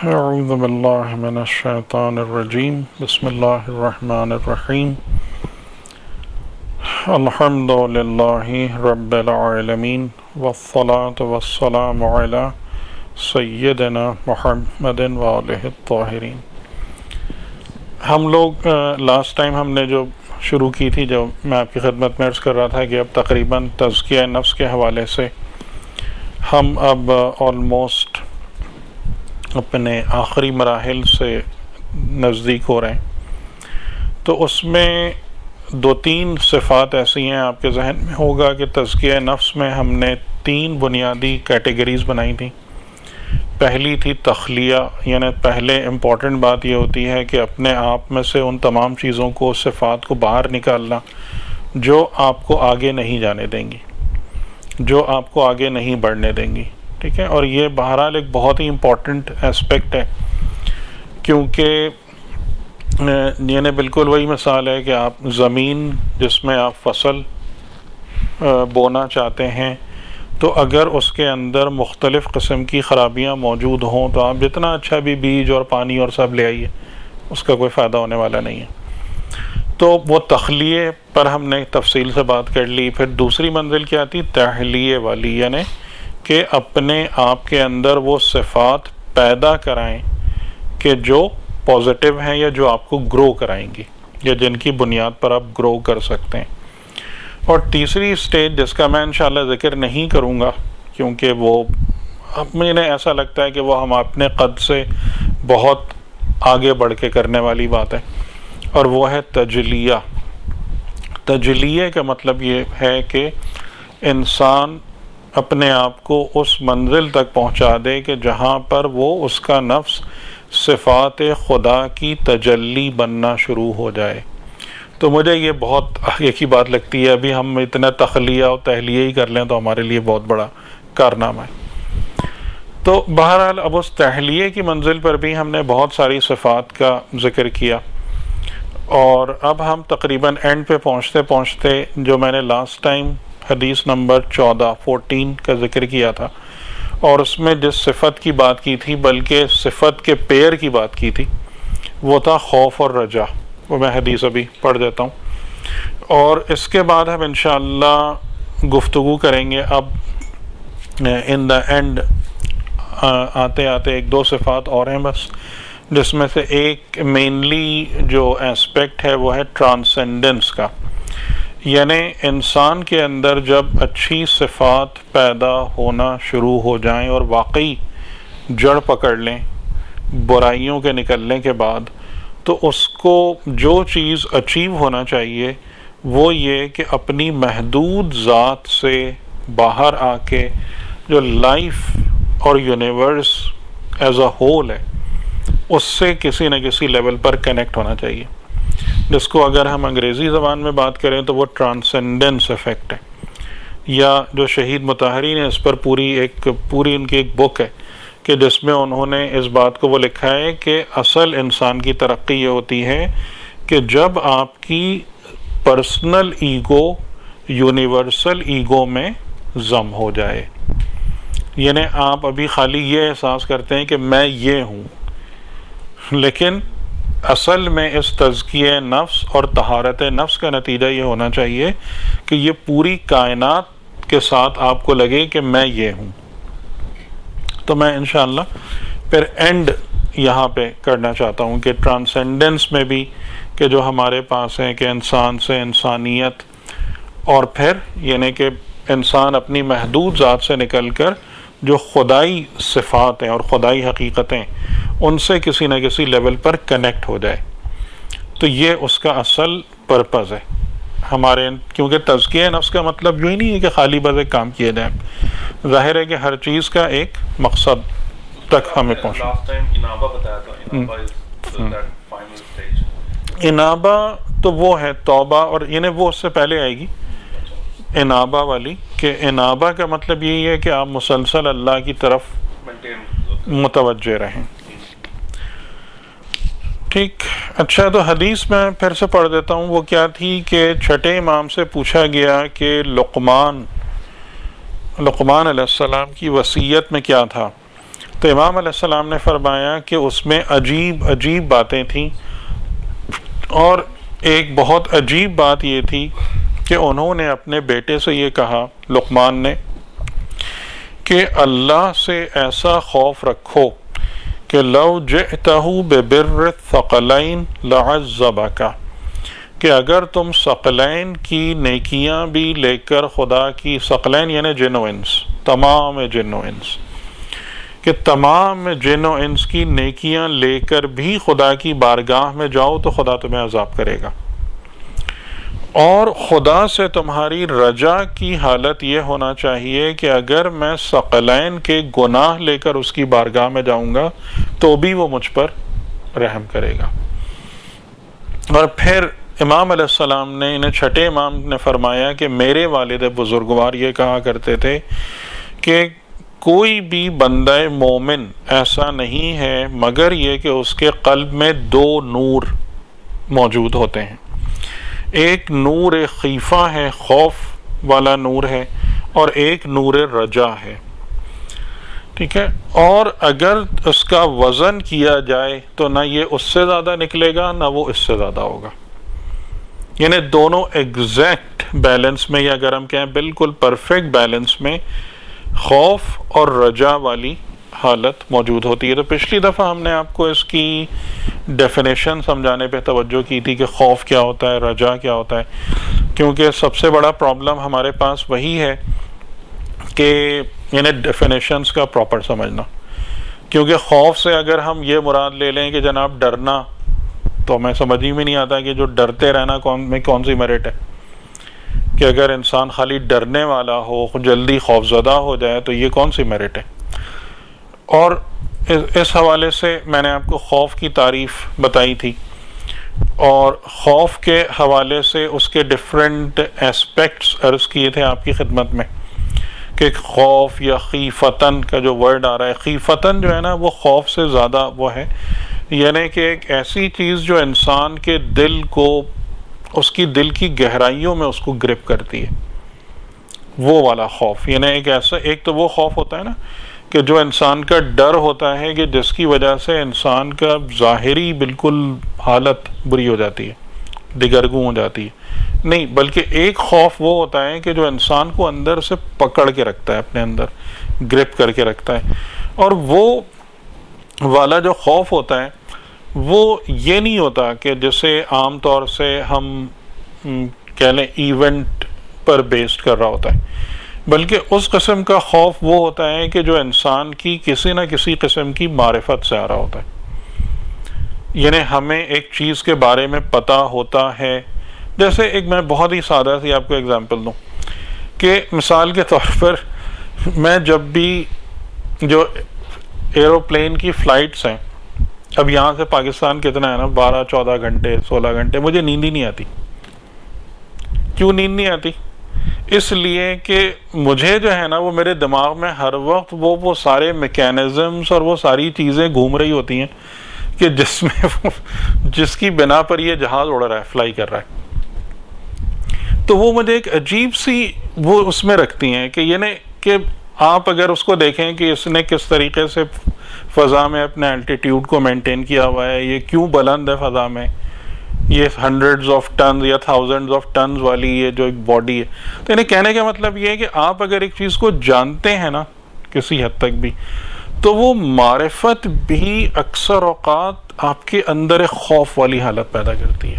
اعوذ باللہ من الشیطان الرجیم بسم اللہ الرحمن الرحیم الحمد للہ رب العالمین والصلاة والسلام علی سیدنا محمد وآلہ الطاہرین۔ ہم لوگ لاسٹ ٹائم ہم نے جو شروع کی تھی، جو میں آپ کی خدمت میں عرض کر رہا تھا کہ اب تقریباً تزکیہ نفس کے حوالے سے ہم اب آلموسٹ اپنے آخری مراحل سے نزدیک ہو رہے ہیں، تو اس میں دو تین صفات ایسی ہیں، آپ کے ذہن میں ہوگا کہ تزکیہ نفس میں ہم نے تین بنیادی کیٹیگریز بنائی تھیں۔ پہلی تھی تخلیہ، یعنی پہلے امپورٹنٹ بات یہ ہوتی ہے کہ اپنے آپ میں سے ان تمام چیزوں کو، صفات کو باہر نکالنا جو آپ کو آگے نہیں جانے دیں گی، جو آپ کو آگے نہیں بڑھنے دیں گی، ٹھیک ہے۔ اور یہ بہرحال ایک بہت ہی امپورٹنٹ اسپیکٹ ہے، کیونکہ یعنی بالکل وہی مثال ہے کہ آپ زمین جس میں آپ فصل بونا چاہتے ہیں، تو اگر اس کے اندر مختلف قسم کی خرابیاں موجود ہوں تو آپ جتنا اچھا بھی بیج اور پانی اور سب لے آئیے، اس کا کوئی فائدہ ہونے والا نہیں ہے۔ تو وہ تخلیے پر ہم نے تفصیل سے بات کر لی۔ پھر دوسری منزل کیا تھی؟ تحلیے والی، یعنی کہ اپنے آپ کے اندر وہ صفات پیدا کرائیں کہ جو پازیٹیو ہیں یا جو آپ کو گرو کرائیں گی یا جن کی بنیاد پر آپ گرو کر سکتے ہیں۔ اور تیسری سٹیج جس کا میں انشاءاللہ ذکر نہیں کروں گا، کیونکہ وہ مجھے ایسا لگتا ہے کہ وہ ہم اپنے قد سے بہت آگے بڑھ کے کرنے والی بات ہے، اور وہ ہے تجلیہ۔ تجلیہ کا مطلب یہ ہے کہ انسان اپنے آپ کو اس منزل تک پہنچا دے کہ جہاں پر وہ اس کا نفس صفات خدا کی تجلی بننا شروع ہو جائے۔ تو مجھے یہ بہت آگے کی بات لگتی ہے، ابھی ہم اتنا تخلیہ اور تحلیہ ہی کر لیں تو ہمارے لیے بہت بڑا کارنامہ ہے۔ تو بہرحال اب اس تحلیہ کی منزل پر بھی ہم نے بہت ساری صفات کا ذکر کیا، اور اب ہم تقریباً اینڈ پہ پہنچتے پہنچتے جو میں نے لاسٹ ٹائم حدیث نمبر 14 کا ذکر کیا تھا، اور اس میں جس صفت کی بات کی تھی، بلکہ صفت کے پیر کی بات کی تھی، وہ تھا خوف اور رجا۔ وہ میں حدیث ابھی پڑھ دیتا ہوں، اور اس کے بعد ہم انشاءاللہ گفتگو کریں گے اب ان دا اینڈ آتے آتے ایک دو صفات اور ہیں بس، جس میں سے ایک مینلی جو اسپیکٹ ہے وہ ہے ٹرانسینڈنس کا، یعنی انسان کے اندر جب اچھی صفات پیدا ہونا شروع ہو جائیں اور واقعی جڑ پکڑ لیں برائیوں کے نکلنے کے بعد، تو اس کو جو چیز اچیو ہونا چاہیے وہ یہ کہ اپنی محدود ذات سے باہر آ کے جو لائف اور یونیورس ایز اے ہول ہے اس سے کسی نہ کسی لیول پر کنیکٹ ہونا چاہیے، جس کو اگر ہم انگریزی زبان میں بات کریں تو وہ ٹرانسینڈنس افیکٹ ہے، یا جو شہید مطہری نے اس پر پوری ان کی ایک بک ہے کہ جس میں انہوں نے اس بات کو وہ لکھا ہے کہ اصل انسان کی ترقی یہ ہوتی ہے کہ جب آپ کی پرسنل ایگو یونیورسل ایگو میں ضم ہو جائے، یعنی آپ ابھی خالی یہ احساس کرتے ہیں کہ میں یہ ہوں، لیکن اصل میں اس تزکیہ نفس اور طہارت نفس کا نتیجہ یہ ہونا چاہیے کہ یہ پوری کائنات کے ساتھ آپ کو لگے کہ میں یہ ہوں۔ تو میں انشاءاللہ پھر اینڈ یہاں پہ کرنا چاہتا ہوں کہ ٹرانسینڈنس میں بھی کہ جو ہمارے پاس ہے کہ انسان سے انسانیت، اور پھر یعنی کہ انسان اپنی محدود ذات سے نکل کر جو خدائی صفات ہیں اور خدائی حقیقتیں ان سے کسی نہ کسی لیول پر کنیکٹ ہو جائے، تو یہ اس کا اصل پرپز ہے ہمارے، کیونکہ تزکیہ نفس کا مطلب یوں ہی نہیں ہے کہ خالی بس ایک کام کیے جائیں، ظاہر ہے کہ ہر چیز کا ایک مقصد تک ہمیں انابہ تو وہ ہے توبہ، اور یعنی وہ اس سے پہلے آئے گی انابہ والی، کہ انابہ کا مطلب یہی ہے کہ آپ مسلسل اللہ کی طرف متوجہ رہیں۔ ٹھیک، اچھا، تو حدیث میں پھر سے پڑھ دیتا ہوں، وہ کیا تھی کہ چھٹے امام سے پوچھا گیا کہ لقمان علیہ السلام کی وصیت میں کیا تھا، تو امام علیہ السلام نے فرمایا کہ اس میں عجیب عجیب باتیں تھیں، اور ایک بہت عجیب بات یہ تھی کہ انہوں نے اپنے بیٹے سے یہ کہا، لقمان نے، کہ اللہ سے ایسا خوف رکھو کہ لو جئتہ ببر الثقلین لعذبک، کہ اگر تم ثقلین کی نیکیاں بھی لے کر خدا کی، ثقلین یعنی جن و انس، تمام جن و انس، کہ تمام جن و انس کی نیکیاں لے کر بھی خدا کی بارگاہ میں جاؤ تو خدا تمہیں عذاب کرے گا، اور خدا سے تمہاری رجا کی حالت یہ ہونا چاہیے کہ اگر میں ثقلین کے گناہ لے کر اس کی بارگاہ میں جاؤں گا تو بھی وہ مجھ پر رحم کرے گا۔ اور پھر امام علیہ السلام نے، انہیں چھٹے امام نے فرمایا کہ میرے والد بزرگوار یہ کہا کرتے تھے کہ کوئی بھی بندہ مومن ایسا نہیں ہے مگر یہ کہ اس کے قلب میں دو نور موجود ہوتے ہیں، ایک نور خیفہ ہے، خوف والا نور ہے، اور ایک نور رجا ہے، ٹھیک ہے، اور اگر اس کا وزن کیا جائے تو نہ یہ اس سے زیادہ نکلے گا نہ وہ اس سے زیادہ ہوگا، یعنی دونوں ایگزیکٹ بیلنس میں، یا اگر ہم کہیں بالکل پرفیکٹ بیلنس میں خوف اور رجا والی حالت موجود ہوتی ہے۔ تو پچھلی دفعہ ہم نے آپ کو اس کی ڈیفینیشن سمجھانے پہ توجہ کی تھی کہ خوف کیا ہوتا ہے، رجا کیا ہوتا ہے، کیونکہ سب سے بڑا پرابلم ہمارے پاس وہی ہے کہ یعنی ڈیفینیشنز کا پراپر سمجھنا، کیونکہ خوف سے اگر ہم یہ مراد لے لیں کہ جناب ڈرنا، تو ہمیں سمجھ ہی میں نہیں آتا کہ جو ڈرتے رہنا کون سی میرٹ ہے، کہ اگر انسان خالی ڈرنے والا ہو، جلدی خوف زدہ ہو جائے تو یہ کون سی میرٹ ہے۔ اور اس حوالے سے میں نے آپ کو خوف کی تعریف بتائی تھی، اور خوف کے حوالے سے اس کے ڈفرینٹ ایسپیکٹس عرض کیے تھے آپ کی خدمت میں، کہ خوف یا خیفتن کا جو ورڈ آ رہا ہے، خیفتن جو ہے نا وہ خوف سے زیادہ وہ ہے، یعنی کہ ایک ایسی چیز جو انسان کے دل کو، اس کی دل کی گہرائیوں میں اس کو گرپ کرتی ہے، وہ والا خوف، یعنی ایک ایسا، ایک تو وہ خوف ہوتا ہے نا کہ جو انسان کا ڈر ہوتا ہے کہ جس کی وجہ سے انسان کا ظاہری بالکل حالت بری ہو جاتی ہے، دگرگوں ہو جاتی ہے، نہیں بلکہ ایک خوف وہ ہوتا ہے کہ جو انسان کو اندر سے پکڑ کے رکھتا ہے، اپنے اندر گرپ کر کے رکھتا ہے، اور وہ والا جو خوف ہوتا ہے وہ یہ نہیں ہوتا کہ جسے عام طور سے ہم کہہ لیں ایونٹ پر بیسڈ کر رہا ہوتا ہے، بلکہ اس قسم کا خوف وہ ہوتا ہے کہ جو انسان کی کسی نہ کسی قسم کی معرفت سے آ رہا ہوتا ہے، یعنی ہمیں ایک چیز کے بارے میں پتہ ہوتا ہے، جیسے ایک میں بہت ہی سادہ سی آپ کو اگزامپل دوں کہ مثال کے طور پر میں جب بھی جو ایروپلین کی فلائٹس ہیں، اب یہاں سے پاکستان کتنا ہے نا، 12-14 گھنٹے 16 گھنٹے، مجھے نیند ہی نہیں آتی۔ کیوں نیند نہیں آتی؟ اس لیے کہ مجھے جو ہے نا وہ میرے دماغ میں ہر وقت وہ سارے میکینزمز اور وہ ساری چیزیں گھوم رہی ہوتی ہیں کہ جس میں جس کی بنا پر یہ جہاز اڑ رہا ہے، فلائی کر رہا ہے، تو وہ مجھے ایک عجیب سی وہ اس میں رکھتی ہیں کہ یعنی کہ آپ اگر اس کو دیکھیں کہ اس نے کس طریقے سے فضا میں اپنے الٹیٹیوڈ کو مینٹین کیا ہوا ہے، یہ کیوں بلند ہے فضا میں، یہ ہنڈریڈز آف ٹنز یا تھاؤزنڈز آف ٹنز والی یہ جو ایک باڈی ہے، تو یعنی کہنے کا مطلب یہ ہے کہ آپ اگر ایک چیز کو جانتے ہیں نا کسی حد تک بھی، تو وہ معرفت بھی اکثر اوقات آپ کے اندر ایک خوف والی حالت پیدا کرتی ہے۔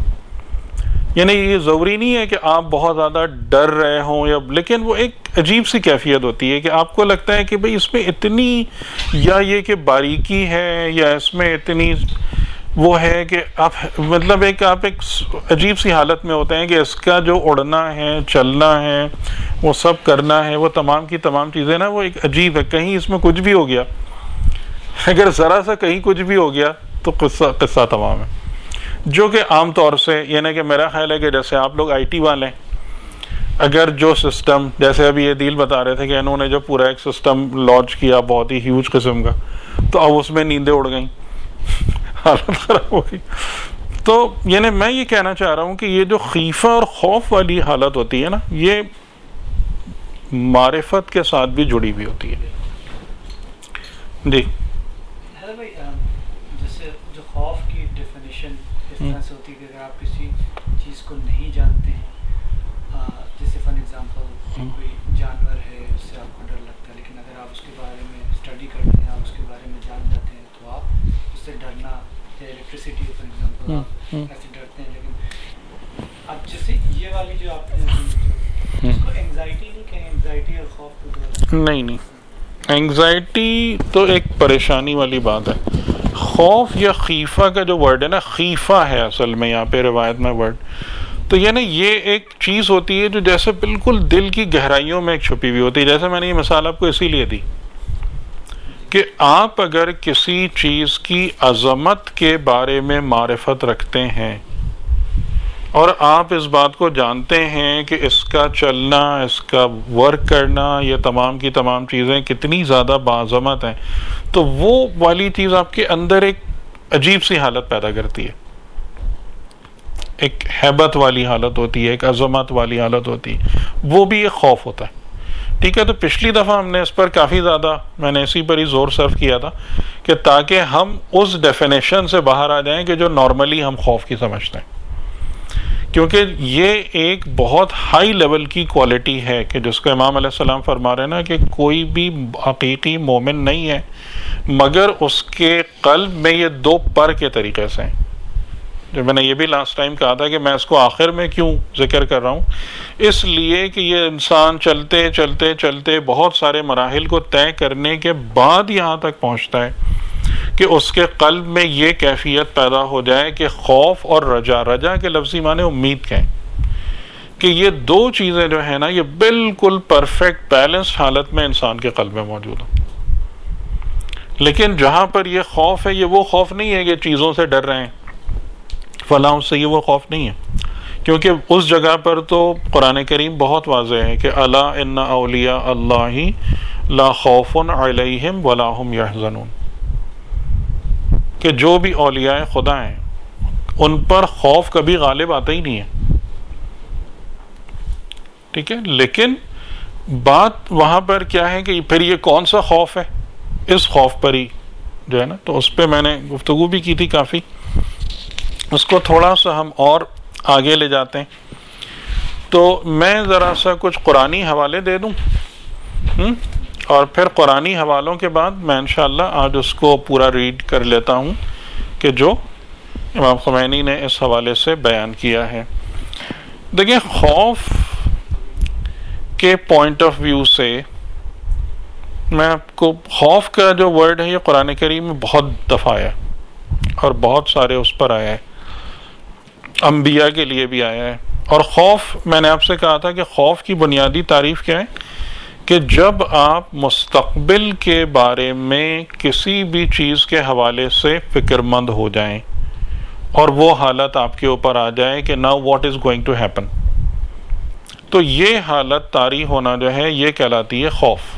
یعنی یہ ضروری نہیں ہے کہ آپ بہت زیادہ ڈر رہے ہوں، یا لیکن وہ ایک عجیب سی کیفیت ہوتی ہے کہ آپ کو لگتا ہے کہ بھئی اس میں اتنی، یا یہ کہ باریکی ہے، یا اس میں اتنی وہ ہے کہ آپ مطلب آپ ایک عجیب سی حالت میں ہوتے ہیں کہ اس کا جو اڑنا ہے، چلنا ہے، وہ سب کرنا ہے، وہ تمام کی تمام چیزیں نا وہ ایک عجیب ہے، کہیں اس میں کچھ بھی ہو گیا، اگر ذرا سا کہیں کچھ بھی ہو گیا تو قصہ تمام ہے، جو کہ عام طور سے یعنی کہ میرا خیال ہے کہ جیسے آپ لوگ آئی ٹی والے، اگر جو سسٹم جیسے ابھی یہ دیل بتا رہے تھے کہ انہوں نے جو پورا ایک سسٹم لانچ کیا بہت ہی ہیوج قسم کا، تو اب اس میں نیندیں اڑ گئیں، حالت خراب ہو گئی۔ تو یعنی میں یہ کہنا چاہ رہا ہوں کہ یہ جو خیفہ اور خوف والی حالت ہوتی ہے نا، یہ معرفت کے ساتھ بھی جڑی ہوئی ہوتی ہے، جی حیدر بھائی جیسے جو خوف کی ڈیفینیشن اس طرح سے ہوتی ہے کہ اگر آپ کسی چیز کو نہیں جانتے ہیں، جیسے فار ایگزامپل کوئی جانور ہے اس سے آپ کو ڈر لگتا ہے، لیکن اگر آپ اس کے بارے میں اسٹڈی کرتے ہیں، آپ اس کے بارے میں جان جاتے ہیں تو آپ اس سے ڈرنا، یا الیکٹریسٹی فار ایگزامپل آپ ایسے ڈرتے ہیں، لیکن اب جیسے یہ والی جو آپ نے اس کو اینگزائٹی نہیں کہیں، اینگزائٹی اور خوف تو نہیں، اینگزائٹی تو ایک پریشانی والی بات ہے. خوف یا خیفہ کا جو ورڈ ہے نا، خیفہ ہے اصل میں یہاں پہ روایت میں ورڈ، تو یہ نا یہ ایک چیز ہوتی ہے جو جیسے بالکل دل کی گہرائیوں میں ایک چھپی ہوئی ہوتی ہے. جیسے میں نے یہ مثال آپ کو اسی لیے دی کہ آپ اگر کسی چیز کی عظمت کے بارے میں معرفت رکھتے ہیں اور آپ اس بات کو جانتے ہیں کہ اس کا چلنا، اس کا ورک کرنا، یہ تمام کی تمام چیزیں کتنی زیادہ باعظمت ہیں، تو وہ والی چیز آپ کے اندر ایک عجیب سی حالت پیدا کرتی ہے، ایک ہیبت والی حالت ہوتی ہے، ایک عظمت والی حالت ہوتی ہے، وہ بھی ایک خوف ہوتا ہے. ٹھیک ہے، تو پچھلی دفعہ ہم نے اس پر کافی زیادہ، میں نے اسی پر ہی زور صرف کیا تھا کہ تاکہ ہم اس ڈیفینیشن سے باہر آ جائیں کہ جو نارملی ہم خوف کی سمجھتے ہیں، کیونکہ یہ ایک بہت ہائی لیول کی کوالٹی ہے کہ جس کو امام علیہ السلام فرما رہے ہیں نا کہ کوئی بھی حقیقی مومن نہیں ہے مگر اس کے قلب میں یہ دو پر کے طریقے سے ہیں. جو میں نے یہ بھی لاسٹ ٹائم کہا تھا کہ میں اس کو آخر میں کیوں ذکر کر رہا ہوں، اس لیے کہ یہ انسان چلتے چلتے چلتے بہت سارے مراحل کو طے کرنے کے بعد یہاں تک پہنچتا ہے کہ اس کے قلب میں یہ کیفیت پیدا ہو جائے کہ خوف اور رجا کے لفظی معنی امید کے ہیں کہ یہ دو چیزیں جو ہیں نا یہ بالکل پرفیکٹ بیلنسڈ حالت میں انسان کے قلب میں موجود ہیں. لیکن جہاں پر یہ خوف ہے، یہ وہ خوف نہیں ہے کہ چیزوں سے ڈر رہے ہیں فلاں سے، یہ وہ خوف نہیں ہے، کیونکہ اس جگہ پر تو قرآن کریم بہت واضح ہے کہ الا ان اولیاء اللہ لا خوف علیہم ولا هم یحزنون، کہ جو بھی اولیاء خدا ہیں ان پر خوف کبھی غالب آتا ہی نہیں ہے. ٹھیک ہے، لیکن بات وہاں پر کیا ہے کہ پھر یہ کون سا خوف ہے، اس خوف پر ہی جو ہے نا، تو اس پہ میں نے گفتگو بھی کی تھی کافی. اس کو تھوڑا سا ہم اور آگے لے جاتے ہیں، تو میں ذرا سا کچھ قرآنی حوالے دے دوں اور پھر قرآنی حوالوں کے بعد میں انشاءاللہ آج اس کو پورا ریڈ کر لیتا ہوں کہ جو امام خمینی نے اس حوالے سے بیان کیا ہے. دیکھیں، خوف کے پوائنٹ آف ویو سے میں آپ کو، خوف کا جو ورڈ ہے یہ قرآن کریم میں بہت دفعہ آیا اور بہت سارے اس پر آیا ہے، انبیاء کے لیے بھی آیا ہے. اور خوف، میں نے آپ سے کہا تھا کہ خوف کی بنیادی تعریف کیا ہے کہ جب آپ مستقبل کے بارے میں کسی بھی چیز کے حوالے سے فکر مند ہو جائیں اور وہ حالت آپ کے اوپر آ جائے کہ now what is going to happen, تو یہ حالت طاری ہونا جو ہے یہ کہلاتی ہے خوف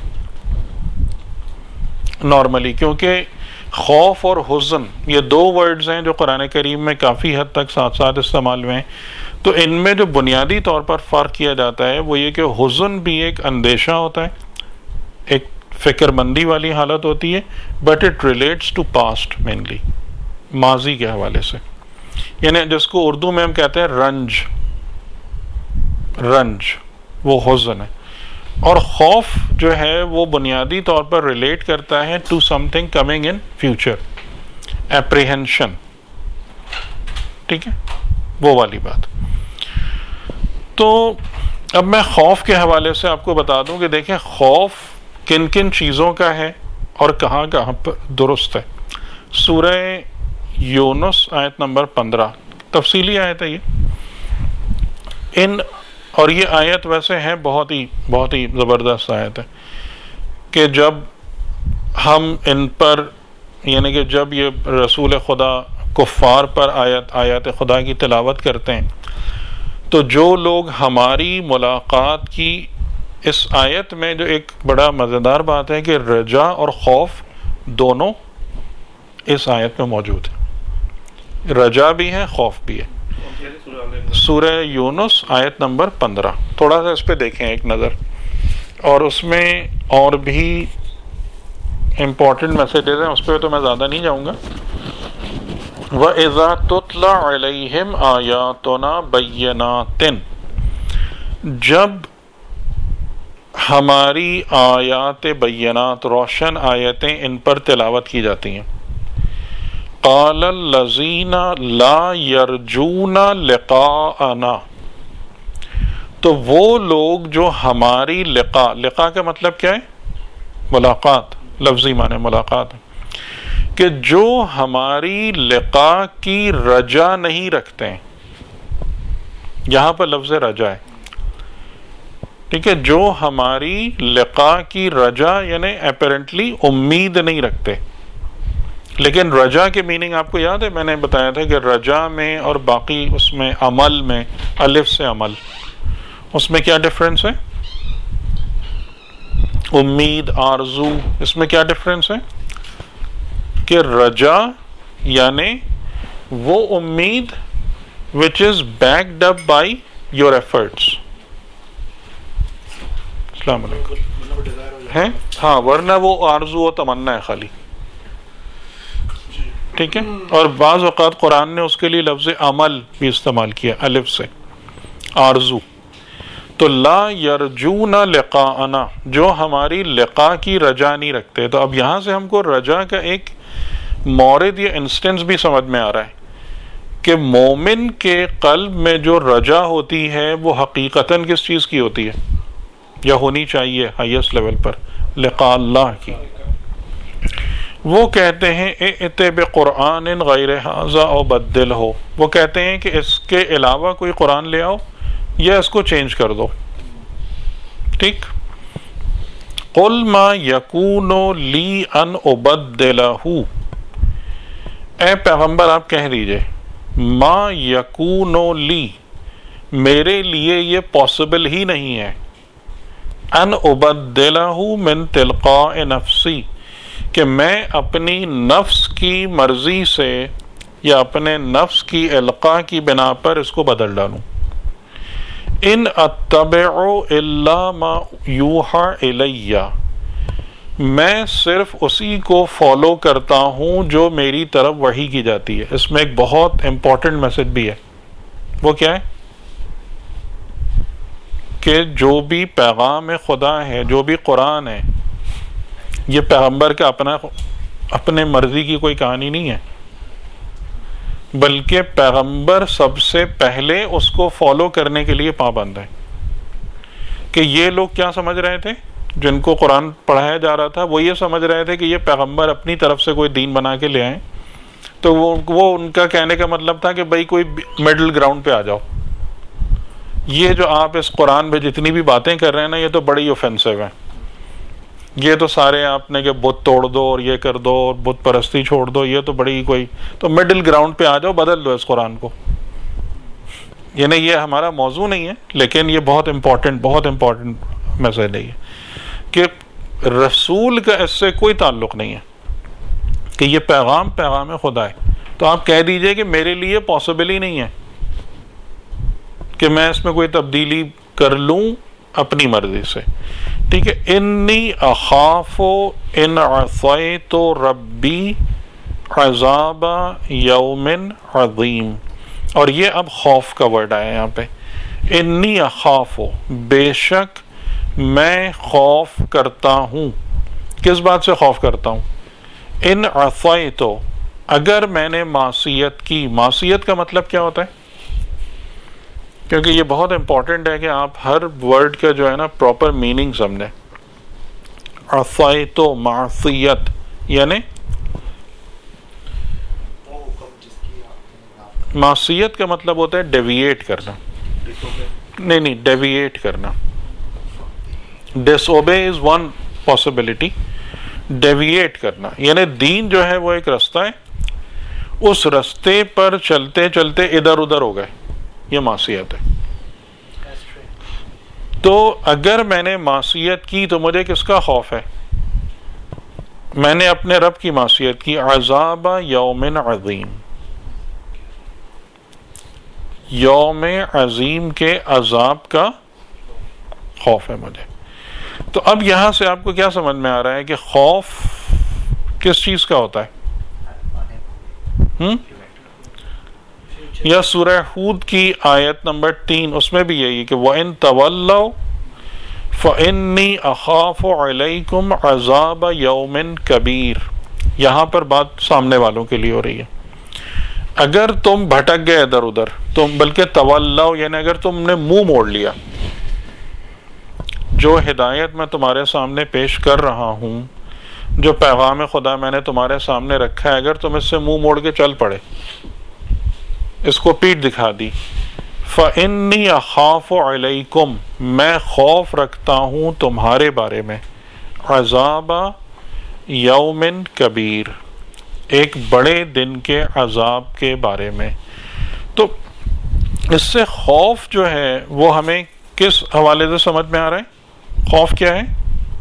نارملی. کیونکہ خوف اور حزن یہ دو ورڈز ہیں جو قرآن کریم میں کافی حد تک ساتھ ساتھ استعمال ہوئے ہیں. تو ان میں جو بنیادی طور پر فرق کیا جاتا ہے وہ یہ کہ حزن بھی ایک اندیشہ ہوتا ہے، ایک فکر مندی والی حالت ہوتی ہے، but it relates to past, mainly ماضی کے حوالے سے، یعنی جس کو اردو میں ہم کہتے ہیں رنج وہ حزن ہے. اور خوف جو ہے وہ بنیادی طور پر ریلیٹ کرتا ہے to something coming in future, apprehension. ٹھیک ہے، وہ والی بات. تو اب میں خوف کے حوالے سے آپ کو بتا دوں کہ دیکھیں خوف کن کن چیزوں کا ہے اور کہاں کہاں پر درست ہے. سورہ یونس آیت نمبر 15 تفصیلی آیت ہے یہ، اور یہ آیت ویسے ہے بہت ہی زبردست آیت ہے کہ جب ہم ان پر، یعنی کہ جب یہ رسول خدا کفار پر آیات خدا کی تلاوت کرتے ہیں تو جو لوگ ہماری ملاقات کی اس آیت میں، جو ایک بڑا مزیدار بات ہے کہ رجا اور خوف دونوں اس آیت میں موجود ہے، رجا بھی ہے خوف بھی ہے. سورہ یونس آیت نمبر 15، تھوڑا سا اس پہ دیکھیں ایک نظر، اور اس میں اور بھی امپورٹنٹ میسیجز ہیں، اس پہ تو میں زیادہ نہیں جاؤں گا. وَإِذَا تُتْلَى عَلَيْهِمْ آيَاتُنَا بَيِّنَاتٍ، جب ہماری آیات بینات روشن آیتیں ان پر تلاوت کی جاتی ہیں. قال الذین لا یرجون لقاءنا، تو وہ لوگ جو ہماری لقاء کا مطلب کیا ہے؟ ملاقات، لفظی معنی ملاقات، کہ جو ہماری لقاء کی رجا نہیں رکھتے ہیں. یہاں پر لفظ رجا ہے، ٹھیک ہے، جو ہماری لقاء کی رجا یعنی اپیرنٹلی امید نہیں رکھتے. لیکن رجا کے میننگ آپ کو یاد ہے، میں نے بتایا تھا کہ رجا میں اور باقی اس میں عمل میں، الف سے عمل، اس میں کیا ڈفرینس ہے؟ امید، آرزو، اس میں کیا ڈفرینس ہے؟ کہ رجا یعنی وہ امید which is backed up by your efforts. السلام علیکم ہے، ہاں، ورنہ وہ آرزو و تمنا ہے خالی، ٹھیک ہے. اور بعض اوقات قرآن نے اس کے لیے لفظ عمل بھی استعمال کیا الف سے، آرزو. تو لا یرجون لقاءنا، جو ہماری لقاء کی رجا نہیں رکھتے. تو اب یہاں سے ہم کو رجا کا ایک مورد یا انسٹنس بھی سمجھ میں آ رہا ہے کہ مومن کے قلب میں جو رجا ہوتی ہے وہ حقیقتاً کس چیز کی ہوتی ہے یا ہونی چاہیے ہائیسٹ لیول پر؟ لقاء اللہ کی. وہ کہتے ہیں ائت بقرآن غیر ھذا او بدلہ، وہ کہتے ہیں کہ اس کے علاوہ کوئی قرآن لے آؤ یا اس کو چینج کر دو. ٹھیک. قل ما یکون لی ان ابدلہ، اے پیغمبر آپ کہہ دیجئے ما یکون لی، میرے لیے یہ پاسبل ہی نہیں ہے، ان ابدلہ من تلقاء نفسی، کہ میں اپنی نفس کی مرضی سے یا اپنے نفس کی القاء کی بنا پر اس کو بدل ڈالوں. ان اتبع الا ما یوحى الی، میں صرف اسی کو فالو کرتا ہوں جو میری طرف وحی کی جاتی ہے. اس میں ایک بہت امپورٹنٹ میسج بھی ہے. وہ کیا ہے؟ کہ جو بھی پیغام خدا ہے، جو بھی قرآن ہے، یہ پیغمبر کا اپنے مرضی کی کوئی کہانی نہیں ہے، بلکہ پیغمبر سب سے پہلے اس کو فالو کرنے کے لیے پابند ہے. کہ یہ لوگ کیا سمجھ رہے تھے جن کو قرآن پڑھایا جا رہا تھا؟ وہ یہ سمجھ رہے تھے کہ یہ پیغمبر اپنی طرف سے کوئی دین بنا کے لے آئیں. تو وہ ان کا کہنے کا مطلب تھا کہ بھائی کوئی مڈل گراؤنڈ پہ آ جاؤ. یہ جو آپ اس قرآن میں جتنی بھی باتیں کر رہے ہیں نا، یہ تو بڑی اوفینسو ہیں. یہ تو سارے آپ نے کہ بت توڑ دو اور یہ کر دو اور بت پرستی چھوڑ دو، یہ تو بڑی کوئی، تو مڈل گراؤنڈ پہ آ جاؤ، بدل دو اس قرآن کو. یعنی یہ ہمارا موضوع نہیں ہے، لیکن یہ بہت امپورٹنٹ میسج ہے کہ رسول کا اس سے کوئی تعلق نہیں ہے، کہ یہ پیغام خدا ہے. تو آپ کہہ دیجئے کہ میرے لیے پاسبل ہی نہیں ہے کہ میں اس میں کوئی تبدیلی کر لوں اپنی مرضی سے. ٹھیک ہے. انی اخاف ان عصیت ربی عذاب یوم عظیم، اور یہ اب خوف کا ورڈ آیا یہاں پہ. انی اخاف، بے شک میں خوف کرتا ہوں. کس بات سے خوف کرتا ہوں؟ ان عصیت، اگر میں نے معصیت کی. معصیت کا مطلب کیا ہوتا ہے؟ کیونکہ یہ بہت امپورٹنٹ ہے کہ آپ ہر ورڈ کا جو ہے نا پراپر میننگ سمجھیں. عصیت، معصیت یعنی معصیت کا مطلب ہوتا ہے ڈیویٹ کرنا. نہیں، ڈیویٹ کرنا. Disobey is one possibility. Deviate کرنا یعنی دین جو ہے وہ ایک رستہ ہے، اس رستے پر چلتے چلتے ادھر ادھر ہو گئے، یہ معصیت ہے. تو اگر میں نے معصیت کی تو مجھے کس کا خوف ہے؟ میں نے اپنے رب کی معصیت کی. عذاب یوم عظیم، یوم عظیم کے عذاب کا خوف ہے مجھے. تو اب یہاں سے آپ کو کیا سمجھ میں آ رہا ہے کہ خوف کس چیز کا ہوتا ہے؟ یا سورہ ہود کی آیت نمبر 3 اس میں بھی یہی کہ وَإِن تَوَلَّوْا فَإِنِّي أَخَافُ عَلَيْكُمْ عَذَابَ يَوْمٍ كَبِيرٍ. یہاں پر بات سامنے والوں کے لیے ہو رہی ہے. اگر تم بھٹک گئے ادھر ادھر، تم بلکہ تولو یعنی اگر تم نے منہ موڑ لیا، جو ہدایت میں تمہارے سامنے پیش کر رہا ہوں، جو پیغام خدا میں نے تمہارے سامنے رکھا ہے، اگر تم اس سے منہ موڑ کے چل پڑے، اس کو پیٹ دکھا دی، فَإِنِّي أَخَافُ عَلَيْكُمْ میں خوف رکھتا ہوں تمہارے بارے میں، عذاب یوم کبیر ایک بڑے دن کے عذاب کے بارے میں. تو اس سے خوف جو ہے وہ ہمیں کس حوالے سے سمجھ میں آ رہا ہے؟ خوف کیا ہے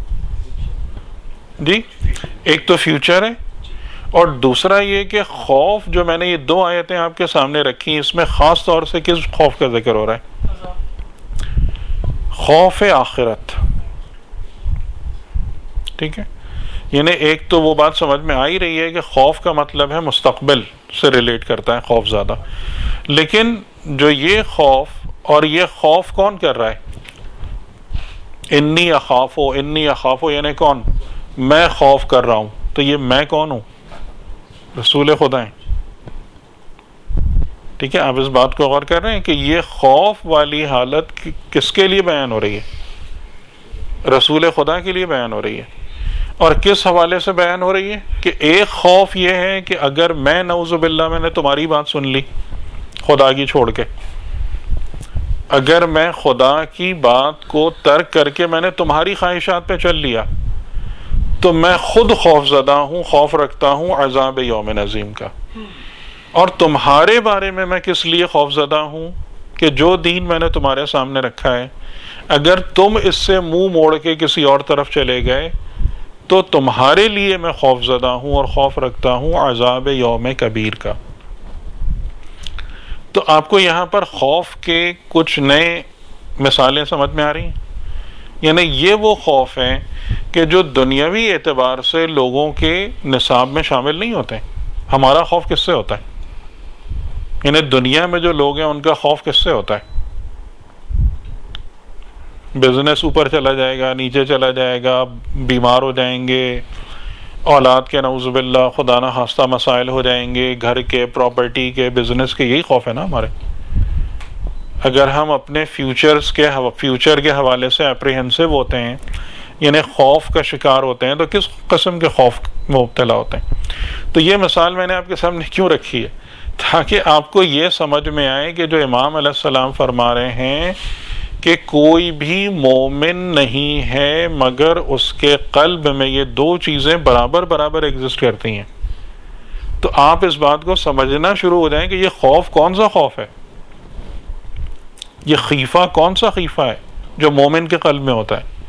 جی؟ ایک تو فیوچر ہے، اور دوسرا یہ کہ خوف جو میں نے یہ 2 آیتیں آپ کے سامنے رکھی، اس میں خاص طور سے کس خوف کا ذکر ہو رہا ہے؟ خوف آخرت. ٹھیک ہے، یعنی ایک تو وہ بات سمجھ میں آ ہی رہی ہے کہ خوف کا مطلب ہے مستقبل سے ریلیٹ کرتا ہے خوف زیادہ، لیکن جو یہ خوف اور یہ خوف کون کر رہا ہے؟ انی اخافو یعنی کون؟ میں خوف کر رہا ہوں. تو یہ میں کون ہوں؟ رسول خدا ہیں. ٹھیک ہے، آپ اس بات کو غور کر رہے ہیں کہ یہ خوف والی حالت کس کے لیے بیان ہو رہی ہے؟ رسول خدا کے لیے بیان ہو رہی ہے. اور کس حوالے سے بیان ہو رہی ہے؟ کہ ایک خوف یہ ہے کہ اگر میں نعوذ باللہ میں نے تمہاری بات سن لی خدا کی چھوڑ کے، اگر میں خدا کی بات کو ترک کر کے میں نے تمہاری خواہشات پہ چل لیا، تو میں خود خوف زدہ ہوں، خوف رکھتا ہوں عذاب یوم عظیم کا. اور تمہارے بارے میں میں کس لیے خوف زدہ ہوں؟ کہ جو دین میں نے تمہارے سامنے رکھا ہے، اگر تم اس سے منہ موڑ کے کسی اور طرف چلے گئے تو تمہارے لیے میں خوف زدہ ہوں اور خوف رکھتا ہوں عذاب یوم کبیر کا. تو آپ کو یہاں پر خوف کے کچھ نئے مثالیں سمجھ میں آ رہی ہیں. یعنی یہ وہ خوف ہیں کہ جو دنیاوی اعتبار سے لوگوں کے نصاب میں شامل نہیں ہوتے. ہمارا خوف کس سے ہوتا ہے؟ یعنی دنیا میں جو لوگ ہیں ان کا خوف کس سے ہوتا ہے؟ بزنس اوپر چلا جائے گا، نیچے چلا جائے گا، بیمار ہو جائیں گے، اولاد کے نعوذ باللہ خدا نہ خواستہ مسائل ہو جائیں گے، گھر کے، پراپرٹی کے، بزنس کے، یہی خوف ہے نا ہمارے. اگر ہم اپنے فیوچر کے حوالے سے اپریہنسو ہوتے ہیں، یعنی خوف کا شکار ہوتے ہیں، تو کس قسم کے خوف میں مبتلا ہوتے ہیں؟ تو یہ مثال میں نے آپ کے سامنے کیوں رکھی ہے؟ تاکہ آپ کو یہ سمجھ میں آئے کہ جو امام علیہ السلام فرما رہے ہیں کہ کوئی بھی مومن نہیں ہے مگر اس کے قلب میں یہ 2 چیزیں برابر ایگزسٹ کرتی ہیں. تو آپ اس بات کو سمجھنا شروع ہو جائیں کہ یہ خوف کون سا خوف ہے، یہ خیفہ کون سا خیفہ ہے جو مومن کے قلب میں ہوتا ہے.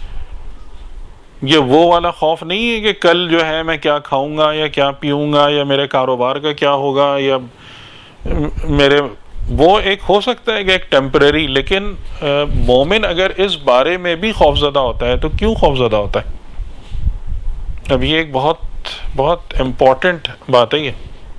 یہ وہ والا خوف نہیں ہے کہ کل جو ہے میں کیا کھاؤں گا یا کیا پیوں گا یا میرے کاروبار کا کیا ہوگا یا میرے، وہ ایک ہو سکتا ہے کہ ایک ٹیمپریری، لیکن مومن اگر اس بارے میں بھی خوف زدہ ہوتا ہے تو کیوں خوف زدہ ہوتا ہے؟ اب یہ ایک بہت امپورٹنٹ بات ہے یہ،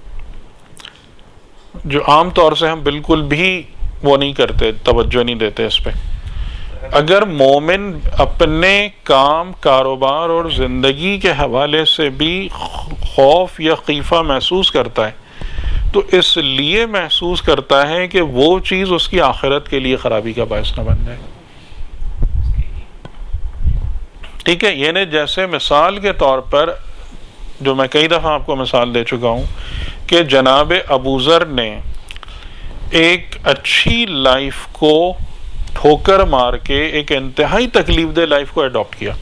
جو عام طور سے ہم بالکل بھی وہ نہیں کرتے، توجہ نہیں دیتے اس پہ. اگر مومن اپنے کام، کاروبار اور زندگی کے حوالے سے بھی خوف یا خیفہ محسوس کرتا ہے تو اس لیے محسوس کرتا ہے کہ وہ چیز اس کی آخرت کے لیے خرابی کا باعث نہ بن جائے. ٹھیک ہے، یعنی جیسے مثال کے طور پر جو میں کئی دفعہ آپ کو مثال دے چکا ہوں کہ جناب ابوذر نے ایک اچھی لائف کو ٹھوکر مار کے ایک انتہائی تکلیف دہ لائف کو اڈاپٹ کیا.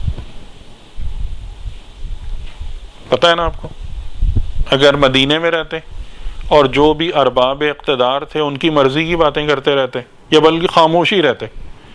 پتہ ہے نا آپ کو، اگر مدینے میں رہتے اور جو بھی ارباب اقتدار تھے ان کی مرضی کی باتیں کرتے رہتے یا بلکہ خاموشی رہتے،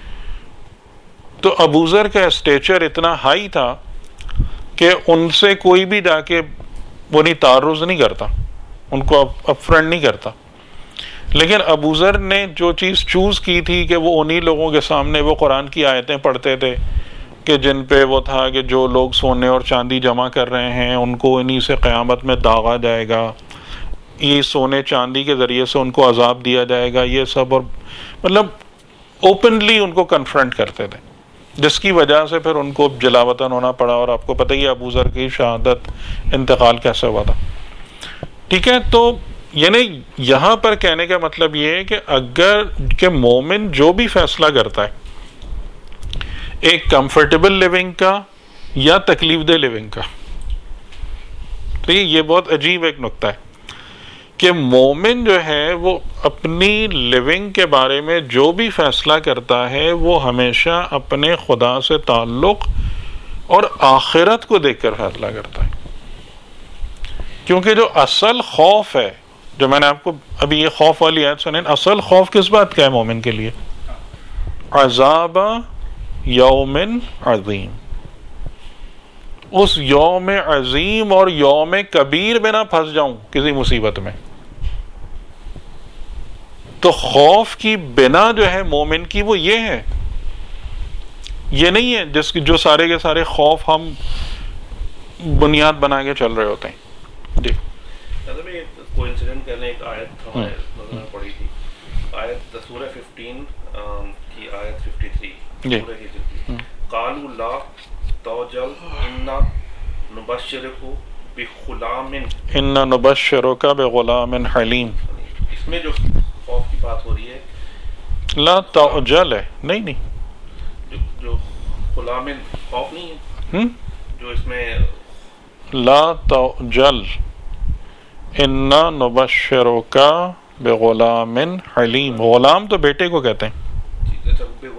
تو ابوذر کا اسٹیچر اتنا ہائی تھا کہ ان سے کوئی بھی جا کے وہ نہیں تعرض نہیں کرتا، ان کو اپ فرنٹ نہیں کرتا. لیکن ابوذر نے جو چیز چوز کی تھی کہ وہ انہی لوگوں کے سامنے وہ قرآن کی آیتیں پڑھتے تھے کہ جن پہ وہ تھا کہ جو لوگ سونے اور چاندی جمع کر رہے ہیں ان کو انہی سے قیامت میں داغا جائے گا، یہ سونے چاندی کے ذریعے سے ان کو عذاب دیا جائے گا، یہ سب، اور مطلب اوپنلی ان کو کنفرنٹ کرتے تھے، جس کی وجہ سے پھر ان کو جلا وطن ہونا پڑا. اور آپ کو پتہ ہی ہے ابو ذر کی شہادت، انتقال کیسے ہوا تھا. ٹھیک ہے، تو یعنی یہاں پر کہنے کا مطلب یہ ہے کہ اگر کہ مومن جو بھی فیصلہ کرتا ہے ایک کمفرٹیبل لیونگ کا یا تکلیف دہ لیونگ کا، تو یہ بہت عجیب ایک نقطہ ہے کہ مومن جو ہے وہ اپنی لیونگ کے بارے میں جو بھی فیصلہ کرتا ہے وہ ہمیشہ اپنے خدا سے تعلق اور آخرت کو دیکھ کر فیصلہ کرتا ہے. کیونکہ جو اصل خوف ہے، جو میں نے آپ کو ابھی یہ خوف والی آیت سنیں، اصل خوف کس بات کا ہے مومن کے لیے؟ عذاب یوم عظیم، اس یوم عظیم اور یوم کبیر میں نہ پھنس جاؤں کسی مصیبت میں. تو خوف کی بنا جو ہے مومن کی وہ یہ ہے، یہ نہیں ہے جس جو سارے کے سارے خوف ہم بنیاد بنا کے چل رہے ہوتے ہیں. جی کوئنسیڈنٹ کرنے ایک آیت ہمیں پڑھی تھی، آیت سورہ 15 کی آیت 53 سورہ ہجر کی، قالوا لا توجل انا نبشرک بغلام حلیم. اس میں جو خوف کی بات ہو رہی ہے لا توجل ہے، نہیں جو غلام خوف نہیں ہے، جو اس میں لا توجل انا نبشرک بغلام حلیم. غلام تو بیٹے کو کہتے ہیں،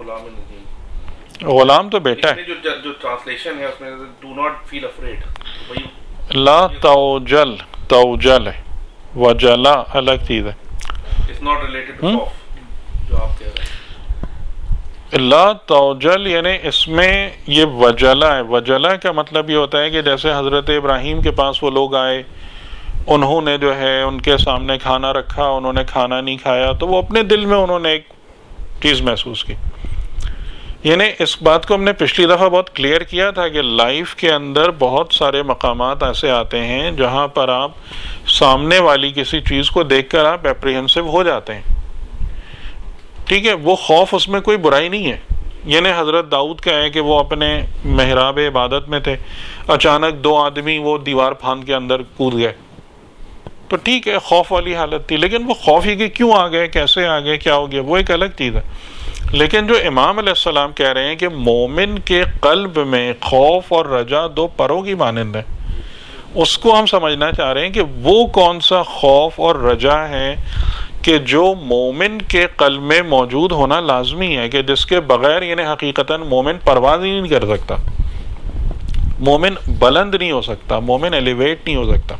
غلام تو بیٹا ہے. جو ٹرانسلیشن ہے اس میں ڈو ناٹ فیل افریڈ، لا توجل، توجل ہے، وجلا الگ چیز ہے. اٹس ناٹ ریلیٹڈ ٹو خوف جو آپ کہہ رہے ہیں. لا توجل یعنی اس میں یہ وجلا ہے. وجلا کا مطلب یہ ہوتا ہے کہ جیسے حضرت ابراہیم کے پاس وہ لوگ آئے، انہوں نے جو ہے ان کے سامنے کھانا رکھا، انہوں نے کھانا نہیں کھایا، تو وہ اپنے دل میں انہوں نے ایک چیز محسوس کی. یعنی اس بات کو ہم نے پچھلی دفعہ بہت کلیئر کیا تھا کہ لائف کے اندر بہت سارے مقامات ایسے آتے ہیں جہاں پر آپ سامنے والی کسی چیز کو دیکھ کر آپ اپریہنسو ہو جاتے ہیں. ٹھیک ہے، وہ خوف اس میں کوئی برائی نہیں ہے. یعنی حضرت داؤد کا ہے کہ وہ اپنے محراب عبادت میں تھے، اچانک دو آدمی وہ دیوار پھاند کے اندر کود گئے، تو ٹھیک ہے خوف والی حالت تھی، لیکن وہ خوف ہی کہ کیوں آ گئے، کیسے آ گئے، کیا ہو گیا، وہ ایک الگ چیز ہے. لیکن جو امام علیہ السلام کہہ رہے ہیں کہ مومن کے قلب میں خوف اور رجا دو پروں کی مانند ہے، اس کو ہم سمجھنا چاہ رہے ہیں کہ وہ کون سا خوف اور رجا ہے کہ جو مومن کے قلب میں موجود ہونا لازمی ہے، کہ جس کے بغیر یعنی حقیقتاً مومن پرواز ہی نہیں کر سکتا، مومن بلند نہیں ہو سکتا، مومن ایلیویٹ نہیں ہو سکتا.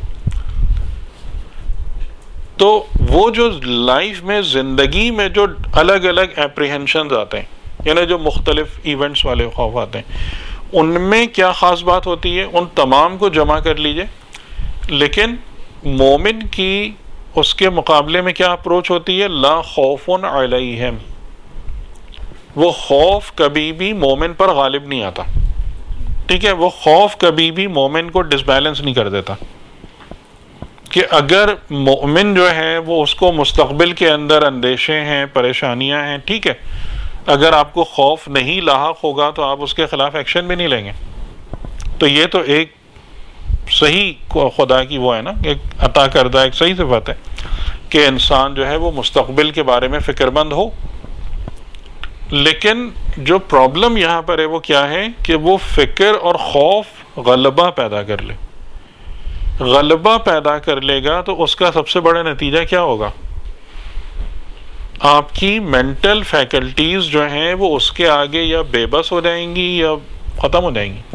تو وہ جو لائف میں زندگی میں جو الگ الگ اپریہنشنز آتے ہیں، یعنی جو مختلف ایونٹس والے خوف آتے ہیں، ان میں کیا خاص بات ہوتی ہے، ان تمام کو جمع کر لیجئے. لیکن مومن کی اس کے مقابلے میں کیا اپروچ ہوتی ہے؟ لا خوف علیہم، وہ خوف کبھی بھی مومن پر غالب نہیں آتا. ٹھیک ہے، وہ خوف کبھی بھی مومن کو ڈس بیلنس نہیں کر دیتا. کہ اگر مومن جو ہے وہ اس کو مستقبل کے اندر اندیشے ہیں، پریشانیاں ہیں، ٹھیک ہے، اگر آپ کو خوف نہیں لاحق ہوگا تو آپ اس کے خلاف ایکشن بھی نہیں لیں گے. تو یہ تو ایک صحیح خدا کی وہ ہے نا، ایک عطا کردہ ایک صحیح صفت ہے کہ انسان جو ہے وہ مستقبل کے بارے میں فکر مند ہو. لیکن جو پرابلم یہاں پر ہے وہ کیا ہے کہ وہ فکر اور خوف غلبہ پیدا کر لے. غلبہ پیدا کر لے گا تو اس کا سب سے بڑا نتیجہ کیا ہوگا؟ آپ کی مینٹل فیکلٹیز جو ہیں وہ اس کے آگے یا بے بس ہو جائیں گی یا ختم ہو جائیں گی.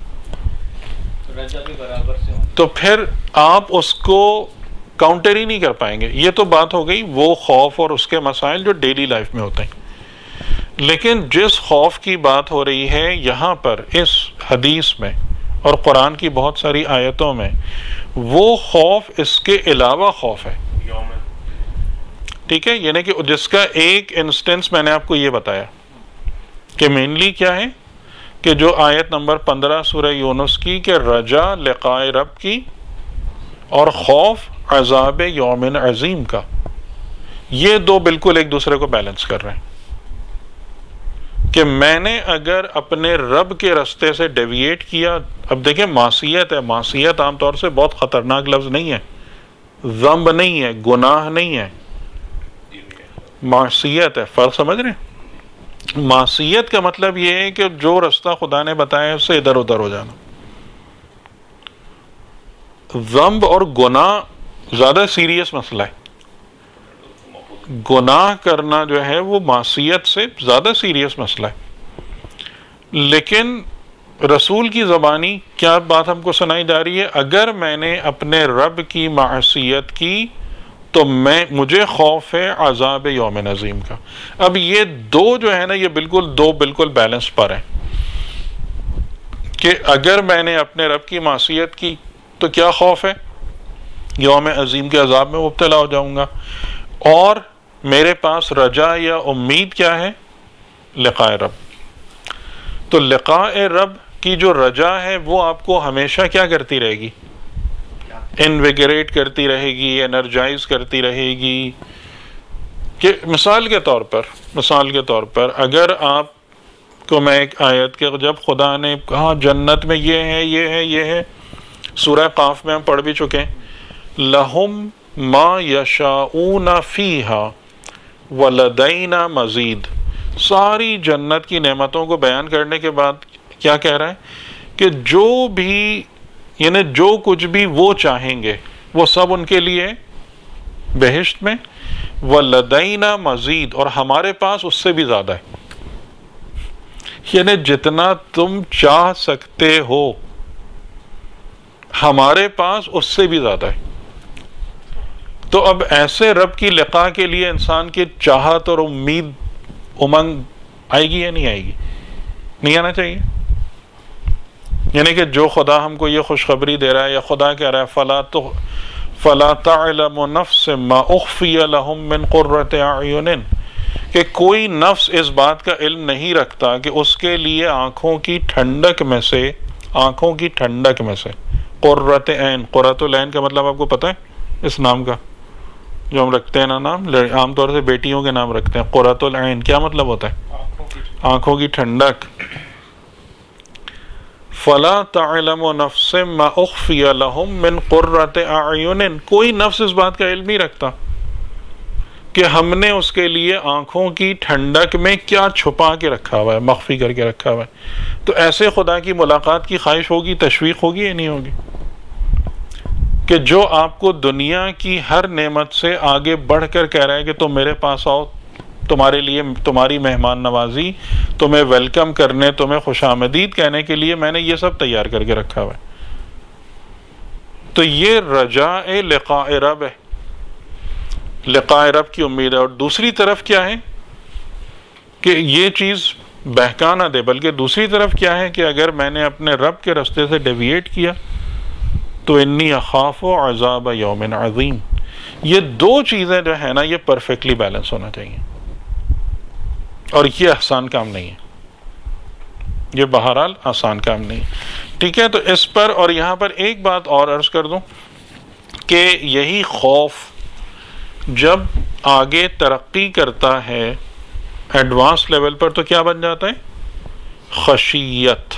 تو پھر آپ اس کو کاؤنٹر ہی نہیں کر پائیں گے. یہ تو بات ہو گئی وہ خوف اور اس کے مسائل جو ڈیلی لائف میں ہوتے ہیں. لیکن جس خوف کی بات ہو رہی ہے یہاں پر اس حدیث میں اور قرآن کی بہت ساری آیتوں میں، وہ خوف اس کے علاوہ خوف ہے. ٹھیک ہے، یعنی کہ جس کا ایک انسٹنس میں نے آپ کو یہ بتایا کہ مینلی کیا ہے، کہ جو آیت نمبر 15 سورہ یونس کی کہ رجا لقائے رب کی اور خوف عذاب یوم عظیم کا، یہ دو بالکل ایک دوسرے کو بیلنس کر رہے ہیں کہ میں نے اگر اپنے رب کے رستے سے ڈیویٹ کیا. اب دیکھیں معصیت ہے، معصیت عام طور سے بہت خطرناک لفظ نہیں ہے، ذنب نہیں ہے، گناہ نہیں ہے، معصیت ہے. فرق سمجھ رہے ہیں؟ معصیت کا مطلب یہ ہے کہ جو رستہ خدا نے بتایا ہے اس سے ادھر ادھر ہو جانا. ذنب اور گناہ زیادہ سیریس مسئلہ ہے. گناہ کرنا جو ہے وہ معصیت سے زیادہ سیریس مسئلہ ہے. لیکن رسول کی زبانی کیا بات ہم کو سنائی جا رہی ہے؟ اگر میں نے اپنے رب کی معصیت کی تو مجھے خوف ہے عذاب یوم عظیم کا. اب یہ دو جو ہے نا، یہ بالکل بیلنس پر ہیں کہ اگر میں نے اپنے رب کی معصیت کی تو کیا خوف ہے؟ یوم عظیم کے عذاب میں مبتلا ہو جاؤں گا. اور میرے پاس رجا یا امید کیا ہے؟ لقاء رب. تو لقاء رب کی جو رجا ہے وہ آپ کو ہمیشہ کیا کرتی رہے گی؟ انویگریٹ کرتی رہے گی، انرجائز کرتی رہے گی. کہ مثال کے طور پر اگر آپ کو میں ایک آیت کے جب خدا نے کہا جنت میں یہ ہے سورہ قاف میں ہم پڑھ بھی چکے ہیں، لہم ما یشاؤون فیہا ولدینا مزید. ساری جنت کی نعمتوں کو بیان کرنے کے بعد کیا کہہ رہا ہے کہ جو بھی یعنی جو کچھ بھی وہ چاہیں گے وہ سب ان کے لیے بہشت میں، ولدینا مزید، اور ہمارے پاس اس سے بھی زیادہ ہے. یعنی جتنا تم چاہ سکتے ہو ہمارے پاس اس سے بھی زیادہ ہے. تو اب ایسے رب کی لقاء کے لیے انسان کی چاہت اور امید، امنگ آئے گی یا نہیں آئے گی؟ نہیں آنا چاہیے. یعنی کہ جو خدا ہم کو یہ خوشخبری دے رہا ہے، یا خدا کہہ رہا ہے فلا تعلم نفس ما اخفی لهم من قرۃ اعین، کہ کوئی نفس اس بات کا علم نہیں رکھتا کہ اس کے لیے آنکھوں کی ٹھنڈک میں سے قرۃ عین. قرۃ العین کا مطلب آپ کو پتہ ہے؟ اس نام کا جو ہم رکھتے ہیں نا نام، عام طور سے بیٹیوں کے نام رکھتے ہیں. قرۃ العین کیا مطلب ہوتا ہے؟ آنکھوں کی ٹھنڈک. فلا تعلم نفس ما اخفی لهم من قرۃ اعین، کوئی نفس اس بات کا علم نہیں رکھتا کہ ہم نے اس کے لیے آنکھوں کی ٹھنڈک میں کیا چھپا کے رکھا ہوا ہے، مخفی کر کے رکھا ہوا ہے. تو ایسے خدا کی ملاقات کی خواہش ہوگی، تشویق ہوگی یا نہیں ہوگی؟ کہ جو آپ کو دنیا کی ہر نعمت سے آگے بڑھ کر کہہ رہا ہے کہ تم میرے پاس آؤ، تمہارے لیے تمہاری مہمان نوازی، تمہیں ویلکم کرنے، تمہیں خوش آمدید کہنے کے لیے میں نے یہ سب تیار کر کے رکھا ہوا ہے. تو یہ رجاء لقاء رب ہے، لقاء رب کی امید ہے. اور دوسری طرف کیا ہے کہ یہ چیز بہکا نہ دے، بلکہ دوسری طرف کیا ہے کہ اگر میں نے اپنے رب کے رستے سے ڈیویٹ کیا تو انی اخاف عذاب یوم عظیم. یہ دو چیزیں جو ہے نا یہ پرفیکٹلی بیلنس ہونا چاہیے، اور یہ آسان کام نہیں ہے، یہ بہرحال آسان کام نہیں. ٹھیک ہے، تو اس پر اور یہاں پر ایک بات اور عرض کر دوں کہ یہی خوف جب آگے ترقی کرتا ہے ایڈوانس لیول پر تو کیا بن جاتا ہے؟ خشیت.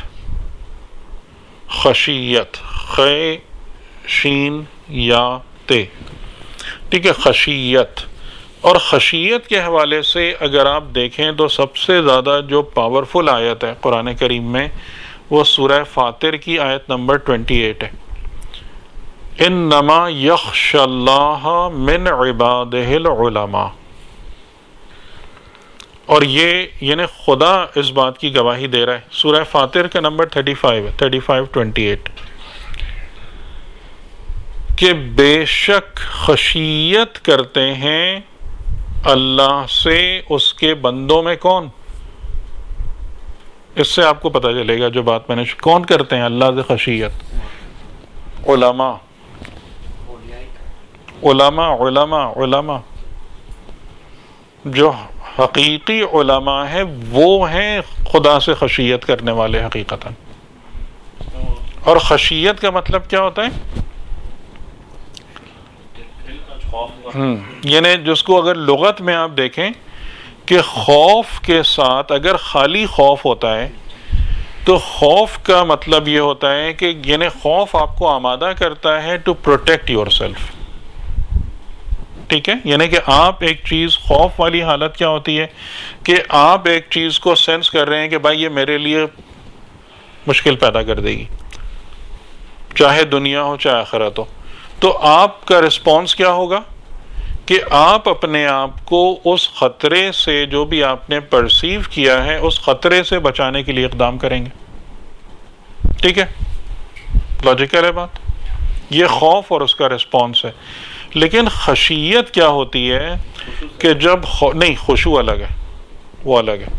خے شین یا تے، ٹھیک ہے، خشیت. اور خشیت کے حوالے سے اگر آپ دیکھیں تو سب سے زیادہ جو پاورفل آیت ہے قرآن کریم میں وہ سورہ فاطر کی آیت نمبر 28 ہے. انما یخشی اللہ من عبادہ العلماء. اور یہ یعنی خدا اس بات کی گواہی دے رہا ہے، سورہ فاطر کا نمبر 35 کہ بے شک خشیت کرتے ہیں اللہ سے اس کے بندوں میں کون؟ اس سے آپ کو پتہ چلے گا جو بات میں نے کون کرتے ہیں اللہ سے خشیت؟ علماء. جو حقیقی علماء ہیں وہ ہیں خدا سے خشیت کرنے والے حقیقتاً. اور خشیت کا مطلب کیا ہوتا ہے؟ یعنی جس کو اگر لغت میں آپ دیکھیں کہ خوف کے ساتھ اگر خالی خوف ہوتا ہے تو خوف کا مطلب یہ ہوتا ہے کہ یعنی خوف آپ کو آمادہ کرتا ہے ٹو پروٹیکٹ یور سیلف. ٹھیک ہے، یعنی کہ آپ ایک چیز، خوف والی حالت کیا ہوتی ہے کہ آپ ایک چیز کو سینس کر رہے ہیں کہ بھائی یہ میرے لیے مشکل پیدا کر دے گی، چاہے دنیا ہو چاہے آخرت ہو. تو آپ کا رسپانس کیا ہوگا کہ آپ اپنے آپ کو اس خطرے سے جو بھی آپ نے پرسیو کیا ہے اس خطرے سے بچانے کے لیے اقدام کریں گے. ٹھیک ہے، لاجیکل ہے بات. یہ خوف اور اس کا رسپانس ہے. لیکن خشیت کیا ہوتی ہے کہ جب نہیں، خشوع الگ ہے، وہ الگ ہے.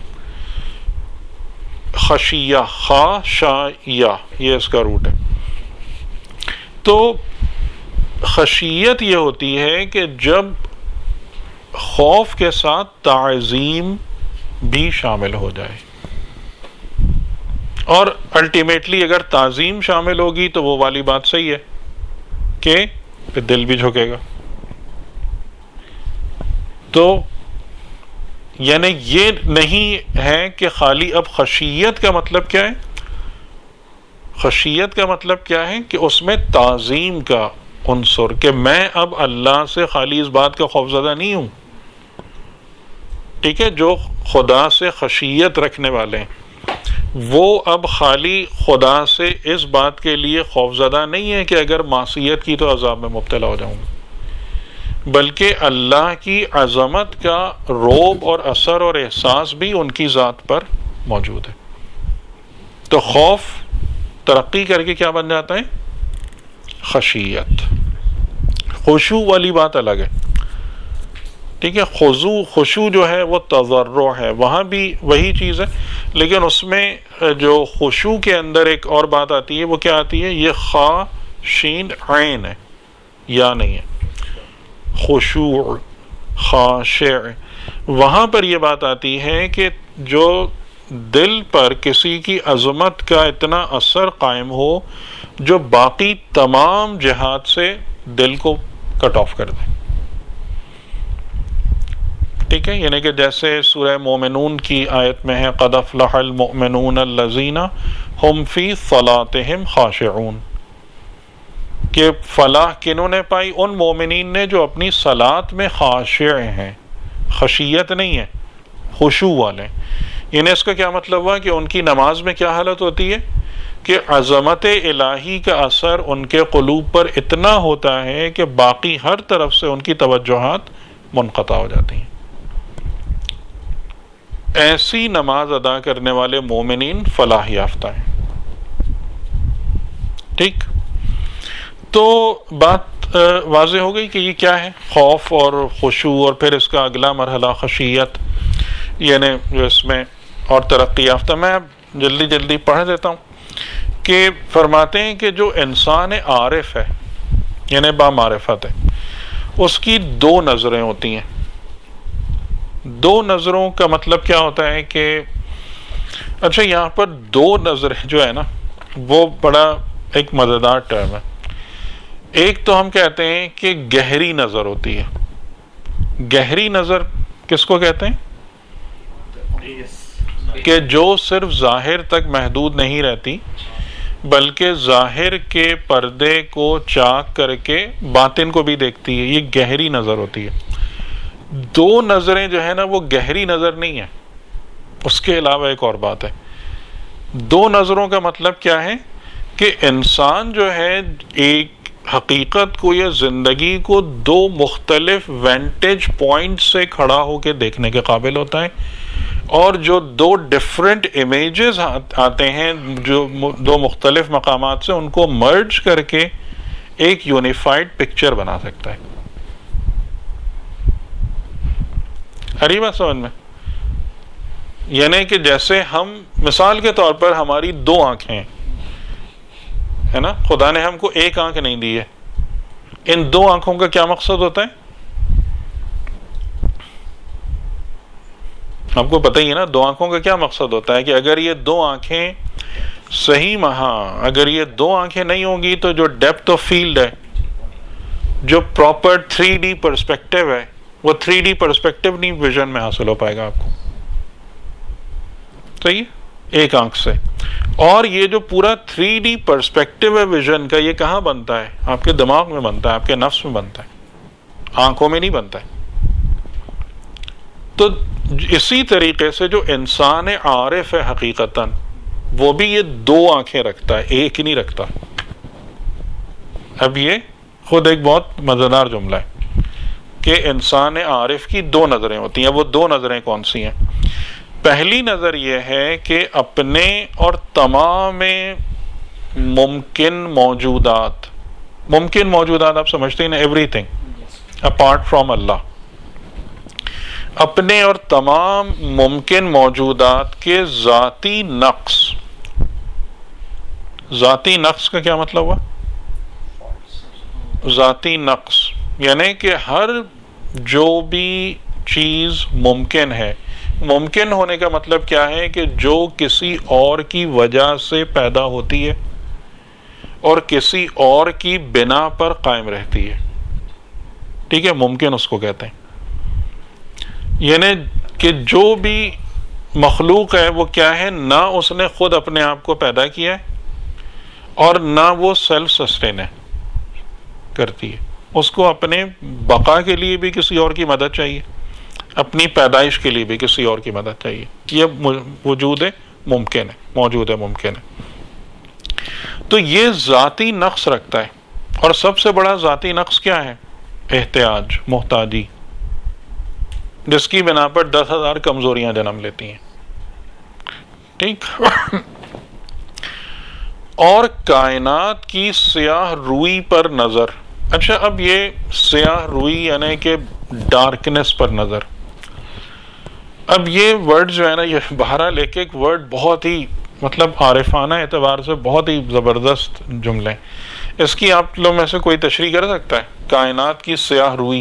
خشیہ، خا شا یا، یہ اس کا روٹ ہے. تو خشیت یہ ہوتی ہے کہ جب خوف کے ساتھ تعظیم بھی شامل ہو جائے، اور الٹیمیٹلی اگر تعظیم شامل ہوگی تو وہ والی بات صحیح ہے کہ پھر دل بھی جھکے گا. تو یعنی یہ نہیں ہے کہ خالی اب خشیت کا مطلب کیا ہے؟ خشیت کا مطلب کیا ہے کہ اس میں تعظیم کا عنصر، کہ میں اب اللہ سے خالی اس بات کا خوفزدہ نہیں ہوں. ٹھیک ہے، جو خدا سے خشیت رکھنے والے ہیں وہ اب خالی خدا سے اس بات کے لیے خوفزدہ نہیں ہے کہ اگر معصیت کی تو عذاب میں مبتلا ہو جاؤں گا، بلکہ اللہ کی عظمت کا رعب اور اثر اور احساس بھی ان کی ذات پر موجود ہے. تو خوف ترقی کر کے کیا بن جاتا ہے؟ خشیت. خشوع والی بات الگ ہے. ٹھیک ہے، خشوع جو ہے وہ تضرع ہے، وہاں بھی وہی چیز ہے، لیکن اس میں جو خشوع کے اندر ایک اور بات آتی ہے، وہ کیا آتی ہے؟ یہ خا شین عین ہے، یا نہیں ہے. خشوع، خاشع، وہاں پر یہ بات آتی ہے کہ جو دل پر کسی کی عظمت کا اتنا اثر قائم ہو جو باقی تمام جہات سے دل کو کٹ آف کر دے. ٹھیک ہے، یعنی کہ جیسے سورہ مومنون کی آیت میں ہے قد افلح المؤمنون الذین هم فی صلاتهم خاشعون، کہ فلاح کنہوں نے پائی؟ ان مومنین نے جو اپنی صلات میں خاشع ہیں، خشیت نہیں ہے، خشوع والے. یعنی اس کا کیا مطلب ہوا کہ ان کی نماز میں کیا حالت ہوتی ہے کہ عظمت الہی کا اثر ان کے قلوب پر اتنا ہوتا ہے کہ باقی ہر طرف سے ان کی توجہات منقطع ہو جاتی ہیں. ایسی نماز ادا کرنے والے مومنین فلاح یافتہ ہیں. ٹھیک، تو بات واضح ہو گئی کہ یہ کیا ہے، خوف اور خشوع، اور پھر اس کا اگلا مرحلہ خشیت، یعنی جو اس میں اور ترقی یافتہ. میں اب جلدی پڑھ دیتا ہوں کہ فرماتے ہیں کہ جو انسان عارف ہے یعنی بامعرفت ہے، اس کی دو نظریں ہوتی ہیں. دو نظروں کا مطلب کیا ہوتا ہے کہ اچھا یہاں پر دو نظریں جو ہے نا وہ بڑا ایک مزیدار ٹرم ہے. ایک تو ہم کہتے ہیں کہ گہری نظر ہوتی ہے. گہری نظر کس کو کہتے ہیں؟ کہ جو صرف ظاہر تک محدود نہیں رہتی بلکہ ظاہر کے پردے کو چاک کر کے باطن کو بھی دیکھتی ہے. یہ گہری نظر ہوتی ہے. دو نظریں جو ہے نا وہ گہری نظر نہیں ہے. اس کے علاوہ ایک اور بات ہے. دو نظروں کا مطلب کیا ہے کہ انسان جو ہے ایک حقیقت کو یا زندگی کو دو مختلف وینٹیج پوائنٹ سے کھڑا ہو کے دیکھنے کے قابل ہوتا ہے، اور جو دو ڈیفرنٹ امیجز آتے ہیں جو دو مختلف مقامات سے، ان کو مرج کر کے ایک یونیفائڈ پکچر بنا سکتا ہے. ہری بات سمجھ میں؟ یعنی کہ جیسے ہم مثال کے طور پر ہماری دو آنکھیں ہے نا، خدا نے ہم کو ایک آنکھ نہیں دی ہے. ان دو آنکھوں کا کیا مقصد ہوتا ہے؟ آپ کو پتہ ہی ہے نا 2 آنکھوں کا کیا مقصد ہوتا ہے کہ اگر یہ 2 آنکھیں صحیح اگر یہ 2 آنکھیں نہیں ہوں گی تو جو ڈیپتھ آف فیلڈ ہے، جو پراپر 3D پرسپیکٹیو ہے، وہ 3D پرسپیکٹیو نہیں ویژن میں حاصل ہو پائے گا آپ کو. صحیح ہے، ایک آنکھ سے. اور یہ جو پورا 3D پرسپیکٹیو ہے ویژن کا، یہ کہاں بنتا ہے؟ آپ کے دماغ میں بنتا ہے، آپ کے نفس میں بنتا ہے، آنکھوں میں نہیں بنتا ہے. تو اسی طریقے سے جو انسان عارف ہے حقیقتاً، وہ بھی یہ 2 آنکھیں رکھتا ہے، ایک نہیں رکھتا. اب یہ خود ایک بہت مزیدار جملہ ہے کہ انسان عارف کی 2 نظریں ہوتی ہیں. وہ 2 نظریں کون سی ہیں؟ پہلی نظر یہ ہے کہ اپنے اور تمام ممکن موجودات آپ سمجھتے ہیں نا، ایوری تھنگ اپارٹ فرام اللہ، اپنے اور تمام ممکن موجودات کے ذاتی نقص کا کیا مطلب ہوا؟ ذاتی نقص یعنی کہ ہر جو بھی چیز ممکن ہے، ممکن ہونے کا مطلب کیا ہے کہ جو کسی اور کی وجہ سے پیدا ہوتی ہے اور کسی اور کی بنا پر قائم رہتی ہے. ٹھیک ہے، ممکن اس کو کہتے ہیں. یعنی کہ جو بھی مخلوق ہے وہ کیا ہے، نہ اس نے خود اپنے آپ کو پیدا کیا ہے اور نہ وہ سیلف سسٹین کرتی ہے. اس کو اپنے بقا کے لیے بھی کسی اور کی مدد چاہیے، اپنی پیدائش کے لیے بھی کسی اور کی مدد چاہیے. یہ موجود ہے ممکن ہے. تو یہ ذاتی نقص رکھتا ہے. اور سب سے بڑا ذاتی نقص کیا ہے؟ احتیاج، محتاجی، جس کی بنا پر 10,000 کمزوریاں جنم لیتی ہیں. ٹھیک. اور کائنات کی سیاہ روئی پر نظر. اچھا، اب یہ سیاہ روئی یعنی کہ ڈارکنس پر نظر. اب یہ ورڈ جو ہے نا، یہ بہرحال ایک ورڈ بہت ہی مطلب عارفانہ اعتبار سے بہت ہی زبردست جملے. اس کی آپ لوگ میں سے کوئی تشریح کر سکتا ہے؟ کائنات کی سیاہ روئی،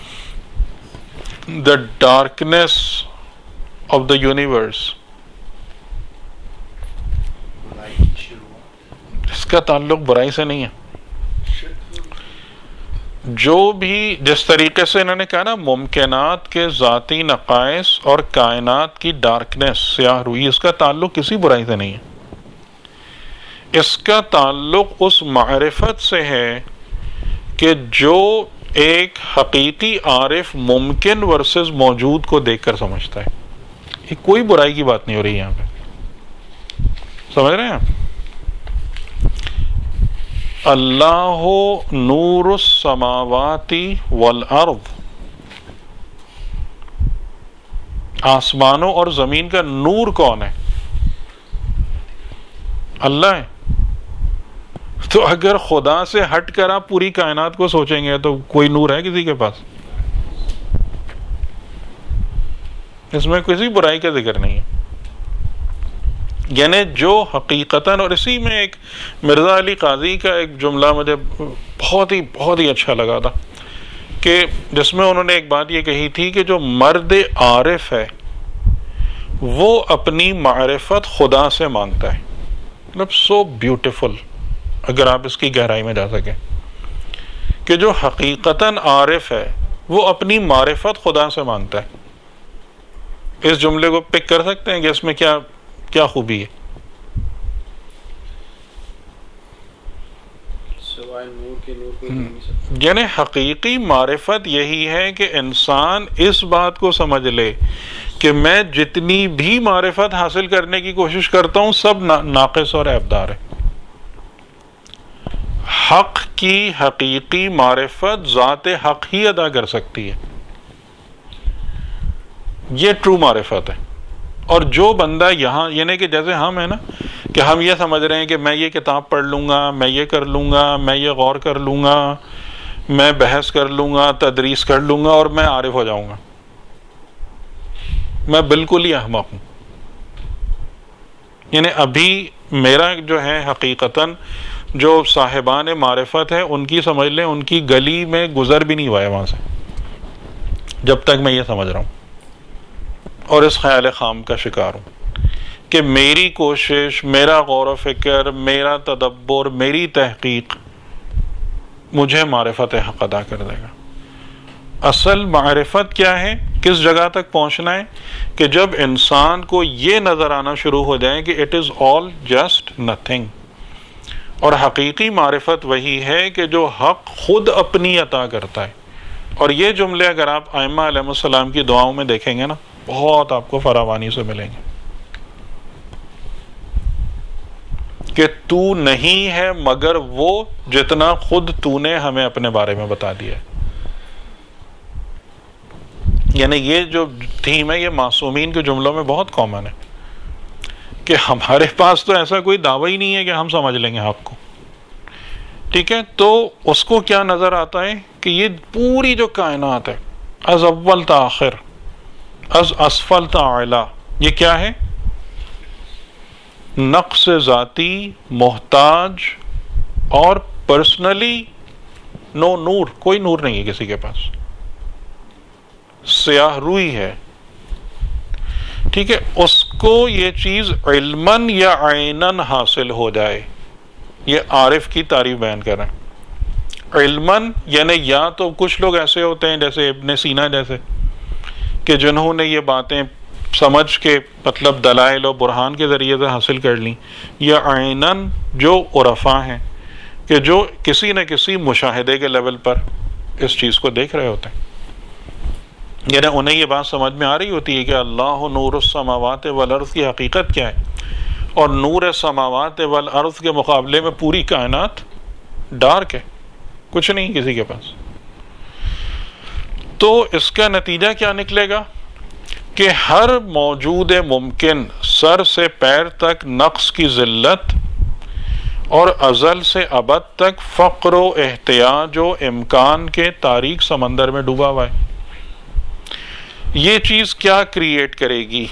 the darkness of the universe. اس کا تعلق برائی سے نہیں ہے. جو بھی جس طریقے سے انہوں نے کہا نا، ممکنات کے ذاتی نقائص اور کائنات کی ڈارکنس، سیاہ روئی، اس کا تعلق کسی برائی سے نہیں ہے. اس کا تعلق اس معرفت سے ہے کہ جو ایک حقیقی عارف ممکن ورسز موجود کو دیکھ کر سمجھتا ہے. یہ کوئی برائی کی بات نہیں ہو رہی یہاں پہ. سمجھ رہے ہیں آپ؟ اللہ نور السماوات والارض، آسمانوں اور زمین کا نور کون ہے؟ اللہ ہے. تو اگر خدا سے ہٹ کر آپ پوری کائنات کو سوچیں گے تو کوئی نور ہے کسی کے پاس؟ اس میں کسی برائی کا ذکر نہیں ہے. یعنی جو حقیقتاً، اور اسی میں ایک مرزا علی قاضی کا ایک جملہ مجھے بہت ہی اچھا لگا تھا، کہ جس میں انہوں نے ایک بات یہ کہی تھی کہ جو مرد عارف ہے وہ اپنی معرفت خدا سے مانگتا ہے. مطلب سو بیوٹیفل اگر آپ اس کی گہرائی میں جا سکیں، کہ جو حقیقتاً عارف ہے وہ اپنی معرفت خدا سے مانگتا ہے. اس جملے کو پک کر سکتے ہیں کہ اس میں کیا خوبی ہے؟ یعنی حقیقی معرفت یہی ہے کہ انسان اس بات کو سمجھ لے کہ میں جتنی بھی معرفت حاصل کرنے کی کوشش کرتا ہوں سب ناقص اور عیبدار ہے. حق کی حقیقی معرفت ذات حق ہی ادا کر سکتی ہے. یہ ٹرو معرفت ہے. اور جو بندہ یہاں، یعنی کہ جیسے ہم ہیں نا، کہ ہم یہ سمجھ رہے ہیں کہ میں یہ کتاب پڑھ لوں گا، میں یہ کر لوں گا، میں یہ غور کر لوں گا، میں بحث کر لوں گا، تدریس کر لوں گا اور میں عارف ہو جاؤں گا. میں بالکل ہی احمق ہوں. یعنی ابھی میرا جو ہے حقیقتاً جو صاحبان معرفت ہے ان کی سمجھ لیں، ان کی گلی میں گزر بھی نہیں ہوا ہے وہاں سے، جب تک میں یہ سمجھ رہا ہوں. اور اس خیال خام کا شکار ہوں کہ میری کوشش، میرا غور و فکر، میرا تدبر، میری تحقیق مجھے معرفت حق ادا کر دے گا۔ اصل معرفت کیا ہے؟ کس جگہ تک پہنچنا ہے؟ کہ جب انسان کو یہ نظر آنا شروع ہو جائے کہ it is all just nothing. اور حقیقی معرفت وہی ہے کہ جو حق خود اپنی عطا کرتا ہے۔ اور یہ جملے اگر آپ ائمہ علیہ السلام کی دعاؤں میں دیکھیں گے نا، بہت آپ کو فراوانی سے ملیں گے کہ تو نہیں ہے مگر وہ جتنا خود تو نے ہمیں اپنے بارے میں بتا دیا ہے۔ یعنی یہ جو تھیم ہے یہ معصومین کے جملوں میں بہت کامن ہے کہ ہمارے پاس تو ایسا کوئی دعویٰ ہی نہیں ہے کہ ہم سمجھ لیں گے حق کو، ٹھیک ہے؟ تو اس کو کیا نظر آتا ہے کہ یہ پوری جو کائنات ہے، از اول تا آخر، از اسفل تا اعلی، یہ کیا ہے؟ نقص ذاتی، محتاج اور پرسنلی نو نور، کوئی نور نہیں ہے کسی کے پاس، سیاہ روئی ہے، ٹھیک ہے؟ اس کو یہ چیز علماً یا عیناً حاصل ہو جائے، یہ عارف کی تعریف بیان کر رہے ہیں۔ علماً یعنی یا تو کچھ لوگ ایسے ہوتے ہیں جیسے ابن سینا جیسے کہ جنہوں نے یہ باتیں سمجھ کے مطلب دلائل و برہان کے ذریعے سے حاصل کر لیں، یا عیناً جو عرفاء ہیں کہ جو کسی نہ کسی مشاہدے کے لیول پر اس چیز کو دیکھ رہے ہوتے ہیں، یعنی انہیں یہ بات سمجھ میں آ رہی ہوتی ہے کہ اللہ نور السماوات والارض کی حقیقت کیا ہے، اور نور السماوات والارض کے مقابلے میں پوری کائنات ڈارک ہے، کچھ نہیں کسی کے پاس۔ تو اس کا نتیجہ کیا نکلے گا کہ ہر موجود ممکن سر سے پیر تک نقص کی ذلت اور ازل سے ابد تک فقر و احتیاج و امکان کے تاریک سمندر میں ڈوبا ہوا ہے۔ یہ چیز کیا کریٹ کرے گی؟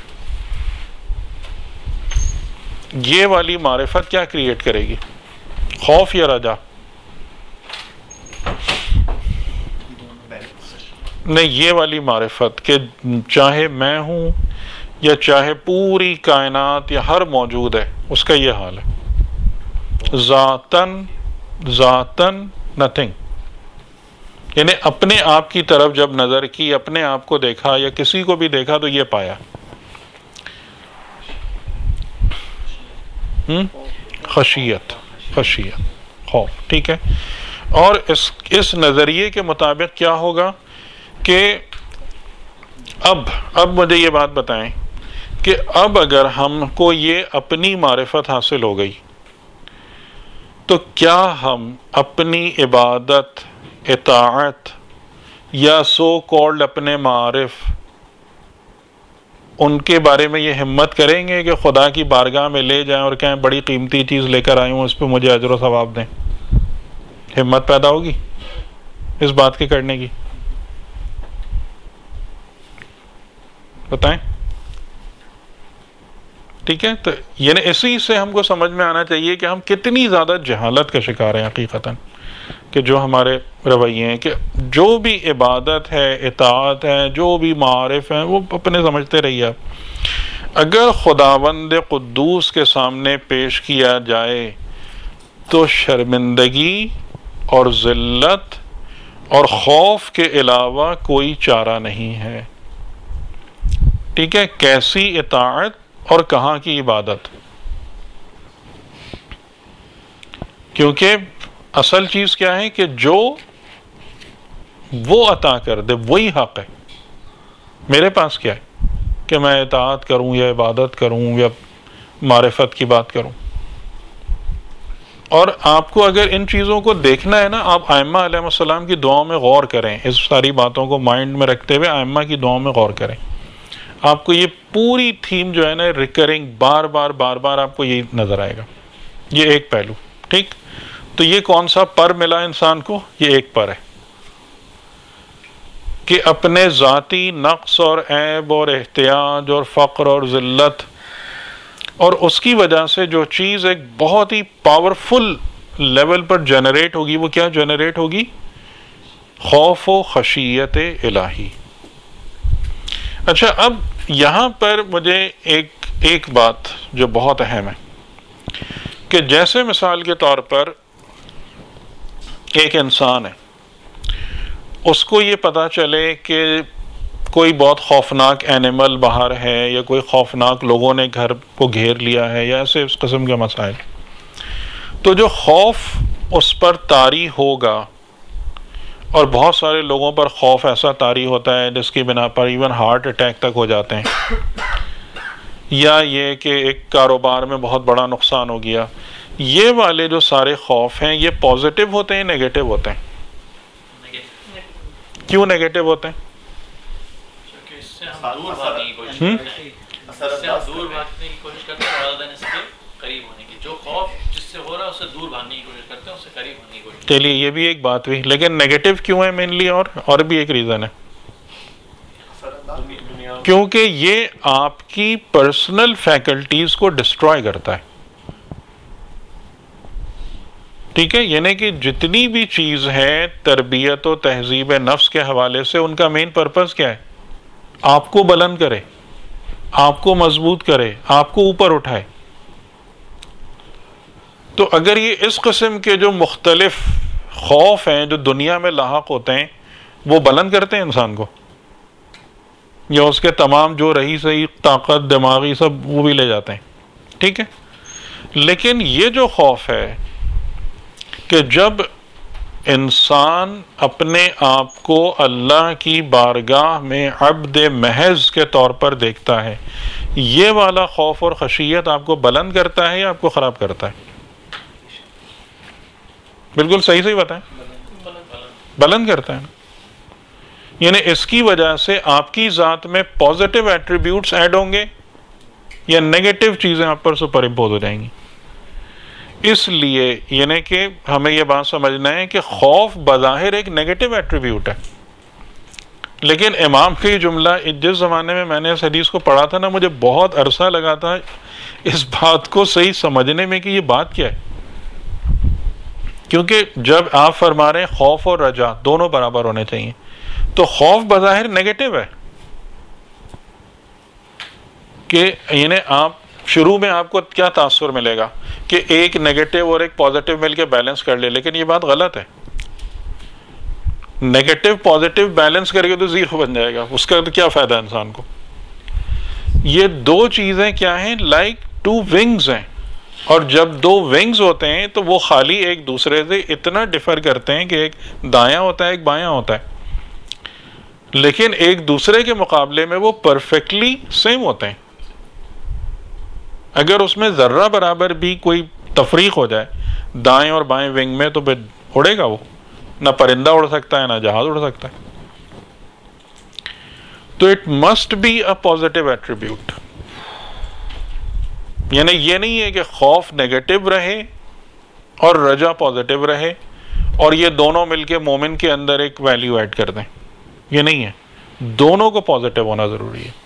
یہ والی معرفت کیا کریٹ کرے گی؟ خوف یا رجا؟ نہیں، یہ والی معرفت کہ چاہے میں ہوں یا چاہے پوری کائنات یا ہر موجود ہے، اس کا یہ حال ہے، ذاتاً نتھنگ، یعنی اپنے آپ کی طرف جب نظر کی، اپنے آپ کو دیکھا یا کسی کو بھی دیکھا تو یہ پایا خشیت، خوف، ٹھیک ہے؟ اور اس نظریے کے مطابق کیا ہوگا کہ اب مجھے یہ بات بتائیں کہ اب اگر ہم کو یہ اپنی معرفت حاصل ہو گئی تو کیا ہم اپنی عبادت، اطاعت یا سو کالڈ اپنے معارف ان کے بارے میں یہ ہمت کریں گے کہ خدا کی بارگاہ میں لے جائیں اور کہیں بڑی قیمتی چیز لے کر آئی ہوں، اس پہ مجھے اجر و ثواب دیں؟ ہمت پیدا ہوگی اس بات کے کرنے کی؟ بتائیں، ٹھیک ہے؟ تو یعنی اسی سے ہم کو سمجھ میں آنا چاہیے کہ ہم کتنی زیادہ جہالت کا شکار ہیں حقیقتاً، کہ جو ہمارے رویے ہیں کہ جو بھی عبادت ہے، اطاعت ہے، جو بھی معارف ہیں، وہ اپنے سمجھتے رہیے آپ، اگر خداوند قدوس کے سامنے پیش کیا جائے تو شرمندگی اور ذلت اور خوف کے علاوہ کوئی چارہ نہیں ہے، ٹھیک ہے؟ کیسی اطاعت اور کہاں کی عبادت؟ کیونکہ اصل چیز کیا ہے کہ جو وہ عطا کر دے وہی حق ہے۔ میرے پاس کیا ہے کہ میں اطاعت کروں یا عبادت کروں یا معرفت کی بات کروں؟ اور آپ کو اگر ان چیزوں کو دیکھنا ہے نا، آپ ائمہ علیہ السلام کی دعاؤں میں غور کریں، اس ساری باتوں کو مائنڈ میں رکھتے ہوئے ائمہ کی دعاؤں میں غور کریں، آپ کو یہ پوری تھیم جو ہے نا ریکرنگ بار بار آپ کو یہ نظر آئے گا۔ یہ ایک پہلو، ٹھیک؟ تو یہ کون سا پر ملا انسان کو؟ یہ ایک پر ہے کہ اپنے ذاتی نقص اور عیب اور احتیاج اور فقر اور ذلت، اور اس کی وجہ سے جو چیز ایک بہت ہی پاورفل لیول پر جنریٹ ہوگی، وہ کیا جنریٹ ہوگی؟ خوف و خشیت الہی۔ اچھا، اب یہاں پر مجھے ایک بات جو بہت اہم ہے کہ جیسے مثال کے طور پر ایک انسان ہے، اس کو یہ پتہ چلے کہ کوئی بہت خوفناک اینیمل باہر ہے یا کوئی خوفناک لوگوں نے گھر کو گھیر لیا ہے یا ایسے اس قسم کے مسائل، تو جو خوف اس پر طاری ہوگا، اور بہت سارے لوگوں پر خوف ایسا طاری ہوتا ہے جس کی بنا پر ایون ہارٹ اٹیک تک ہو جاتے ہیں، یا یہ کہ ایک کاروبار میں بہت بڑا نقصان ہو گیا، یہ والے جو سارے خوف ہیں یہ پازیٹیو ہوتے ہیں، نیگیٹو ہوتے ہیں؟ کیوں نیگیٹو ہوتے ہیں؟ دور بھاگنے کی کوشش کرتے ہیں rather than اس کے قریب ہونے کی. جو خوف جس سے ہو رہا ہے اس سے دور بھاگنے کی کوشش کرتے ہیں، اس سے قریب ہونے کی کوشش. چلیے یہ بھی ایک بات ہوئی، لیکن نیگیٹو کیوں ہے مینلی؟ اور بھی ایک ریزن ہے، کیونکہ یہ آپ کی پرسنل فیکلٹیز کو ڈسٹروائے کرتا ہے. ٹھیک ہے، یعنی کہ جتنی بھی چیز ہے تربیت و تہذیب نفس کے حوالے سے، ان کا مین پرپز کیا ہے؟ آپ کو بلند کرے، آپ کو مضبوط کرے، آپ کو اوپر اٹھائے. تو اگر یہ اس قسم کے جو مختلف خوف ہیں جو دنیا میں لاحق ہوتے ہیں وہ بلند کرتے ہیں انسان کو، یا اس کے تمام جو رہی صحیح طاقت دماغی سب وہ بھی لے جاتے ہیں. ٹھیک ہے، لیکن یہ جو خوف ہے کہ جب انسان اپنے آپ کو اللہ کی بارگاہ میں عبد محض کے طور پر دیکھتا ہے، یہ والا خوف اور خشیت آپ کو بلند کرتا ہے یا آپ کو خراب کرتا ہے؟ بالکل صحیح بتائیں. بلند کرتا ہے. یعنی اس کی وجہ سے آپ کی ذات میں پازیٹیو ایٹریبیوٹس ایڈ ہوں گے یا نیگیٹو چیزیں آپ پر سپر امپوز ہو جائیں گی. اس لیے یعنی کہ ہمیں یہ بات سمجھنا ہے کہ خوف بظاہر ایک نیگیٹو ایٹریبیوٹ ہے، لیکن امام کا یہ جملہ جس زمانے میں نے اس حدیث کو پڑھا تھا نا، مجھے بہت عرصہ لگا تھا اس بات کو صحیح سمجھنے میں کہ یہ بات کیا ہے. کیونکہ جب آپ فرما رہے ہیں خوف اور رجا دونوں برابر ہونے چاہیے، تو خوف بظاہر نیگیٹو ہے کہ یعنی آپ شروع میں آپ کو کیا تاثر ملے گا کہ ایک نیگیٹو اور ایک پازیٹیو مل کے بیلنس کر لے، لیکن یہ بات غلط ہے. نیگیٹو پازیٹیو بیلنس کر کے تو زیرو بن جائے گا، اس کا تو کیا فائدہ انسان کو. یہ دو چیزیں کیا ہیں؟ لائک ٹو ونگز ہیں، اور جب دو ونگز ہوتے ہیں تو وہ خالی ایک دوسرے سے اتنا ڈفر کرتے ہیں کہ ایک دایاں ہوتا ہے ایک بایاں ہوتا ہے، لیکن ایک دوسرے کے مقابلے میں وہ پرفیکٹلی سیم ہوتے ہیں. اگر اس میں ذرہ برابر بھی کوئی تفریق ہو جائے دائیں اور بائیں ونگ میں تو پھر اڑے گا وہ، نہ پرندہ اڑ سکتا ہے نہ جہاز اڑ سکتا ہے. تو it must be a positive attribute. یعنی یہ نہیں ہے کہ خوف نیگیٹو رہے اور رجا پازیٹیو رہے اور یہ دونوں مل کے مومن کے اندر ایک ویلیو ایڈ کر دیں، یہ نہیں ہے. دونوں کو پازیٹیو ہونا ضروری ہے.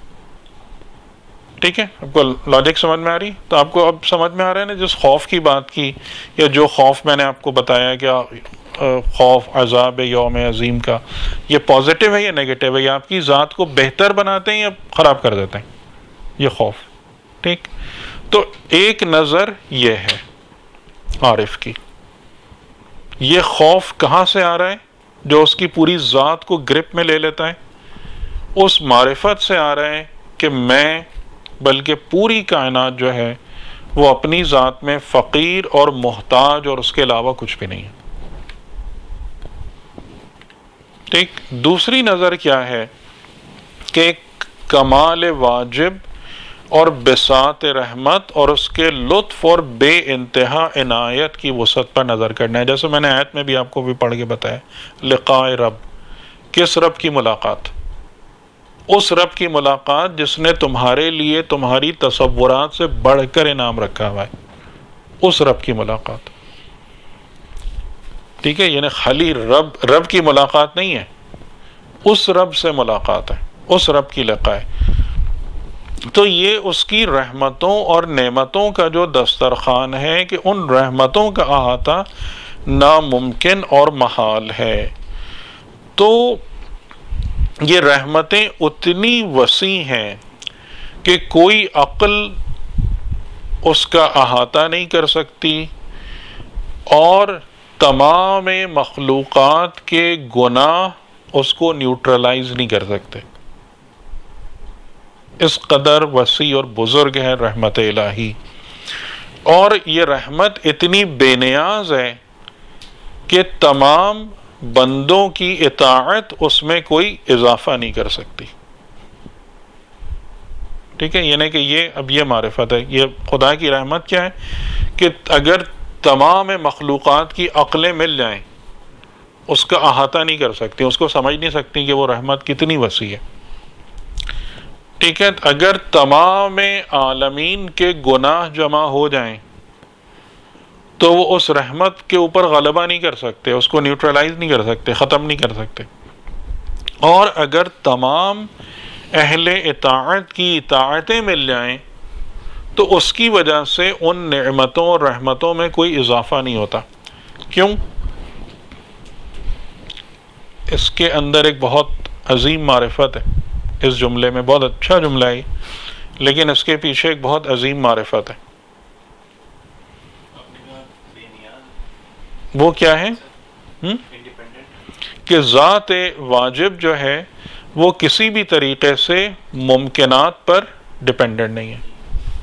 ٹھیک ہے، آپ کو لاجک سمجھ میں آ رہی؟ تو آپ کو اب سمجھ میں آ رہا ہے نا جس خوف کی بات کی، یا جو خوف میں نے آپ کو بتایا کہ خوف عذاب یوم عظیم کا، یہ پازیٹیو ہے یا نیگیٹو ہے؟ یہ آپ کی ذات کو بہتر بناتے ہیں یا خراب کر دیتے ہیں یہ خوف. ٹھیک، تو ایک نظر یہ ہے عارف کی، یہ خوف کہاں سے آ رہا ہے جو اس کی پوری ذات کو گرپ میں لے لیتا ہے؟ اس معرفت سے آ رہا ہے کہ میں بلکہ پوری کائنات جو ہے وہ اپنی ذات میں فقیر اور محتاج اور اس کے علاوہ کچھ بھی نہیں ہے. ٹھیک، دوسری نظر کیا ہے کہ کمال واجب اور بساط رحمت اور اس کے لطف اور بے انتہا عنایت کی وسعت پر نظر کرنا ہے. جیسے میں نے آیت میں بھی آپ کو بھی پڑھ کے بتایا، لقاء رب، کس رب کی ملاقات؟ اس رب کی ملاقات جس نے تمہارے لیے تمہاری تصورات سے بڑھ کر انعام رکھا ہوا ہے، اس رب کی ملاقات. ٹھیک ہے، یعنی خالی رب کی ملاقات نہیں ہے، اس رب سے ملاقات ہے، اس رب کی لقاء ہے. تو یہ اس کی رحمتوں اور نعمتوں کا جو دسترخوان ہے کہ ان رحمتوں کا احاطہ ناممکن اور محال ہے. تو یہ رحمتیں اتنی وسیع ہیں کہ کوئی عقل اس کا احاطہ نہیں کر سکتی، اور تمام مخلوقات کے گناہ اس کو نیوٹرلائز نہیں کر سکتے. اس قدر وسیع اور بزرگ ہے رحمت الہی. اور یہ رحمت اتنی بے نیاز ہے کہ تمام بندوں کی اطاعت اس میں کوئی اضافہ نہیں کر سکتی. ٹھیک ہے، یعنی کہ یہ معرفت ہے. یہ خدا کی رحمت کیا ہے کہ اگر تمام مخلوقات کی عقلیں مل جائیں اس کا احاطہ نہیں کر سکتی، اس کو سمجھ نہیں سکتی کہ وہ رحمت کتنی وسیع ہے. ٹھیک ہے، اگر تمام عالمین کے گناہ جمع ہو جائیں تو وہ اس رحمت کے اوپر غلبہ نہیں کر سکتے، اس کو نیوٹرلائز نہیں کر سکتے، ختم نہیں کر سکتے. اور اگر تمام اہل اطاعت کی اطاعتیں مل جائیں تو اس کی وجہ سے ان نعمتوں اور رحمتوں میں کوئی اضافہ نہیں ہوتا. کیوں؟ اس کے اندر ایک بہت عظیم معرفت ہے. اس جملے میں بہت اچھا جملہ ہے، لیکن اس کے پیچھے ایک بہت عظیم معرفت ہے. وہ کیا ہے؟ کہ ذات واجب جو ہے وہ کسی بھی طریقے سے ممکنات پر ڈپینڈنٹ نہیں ہے.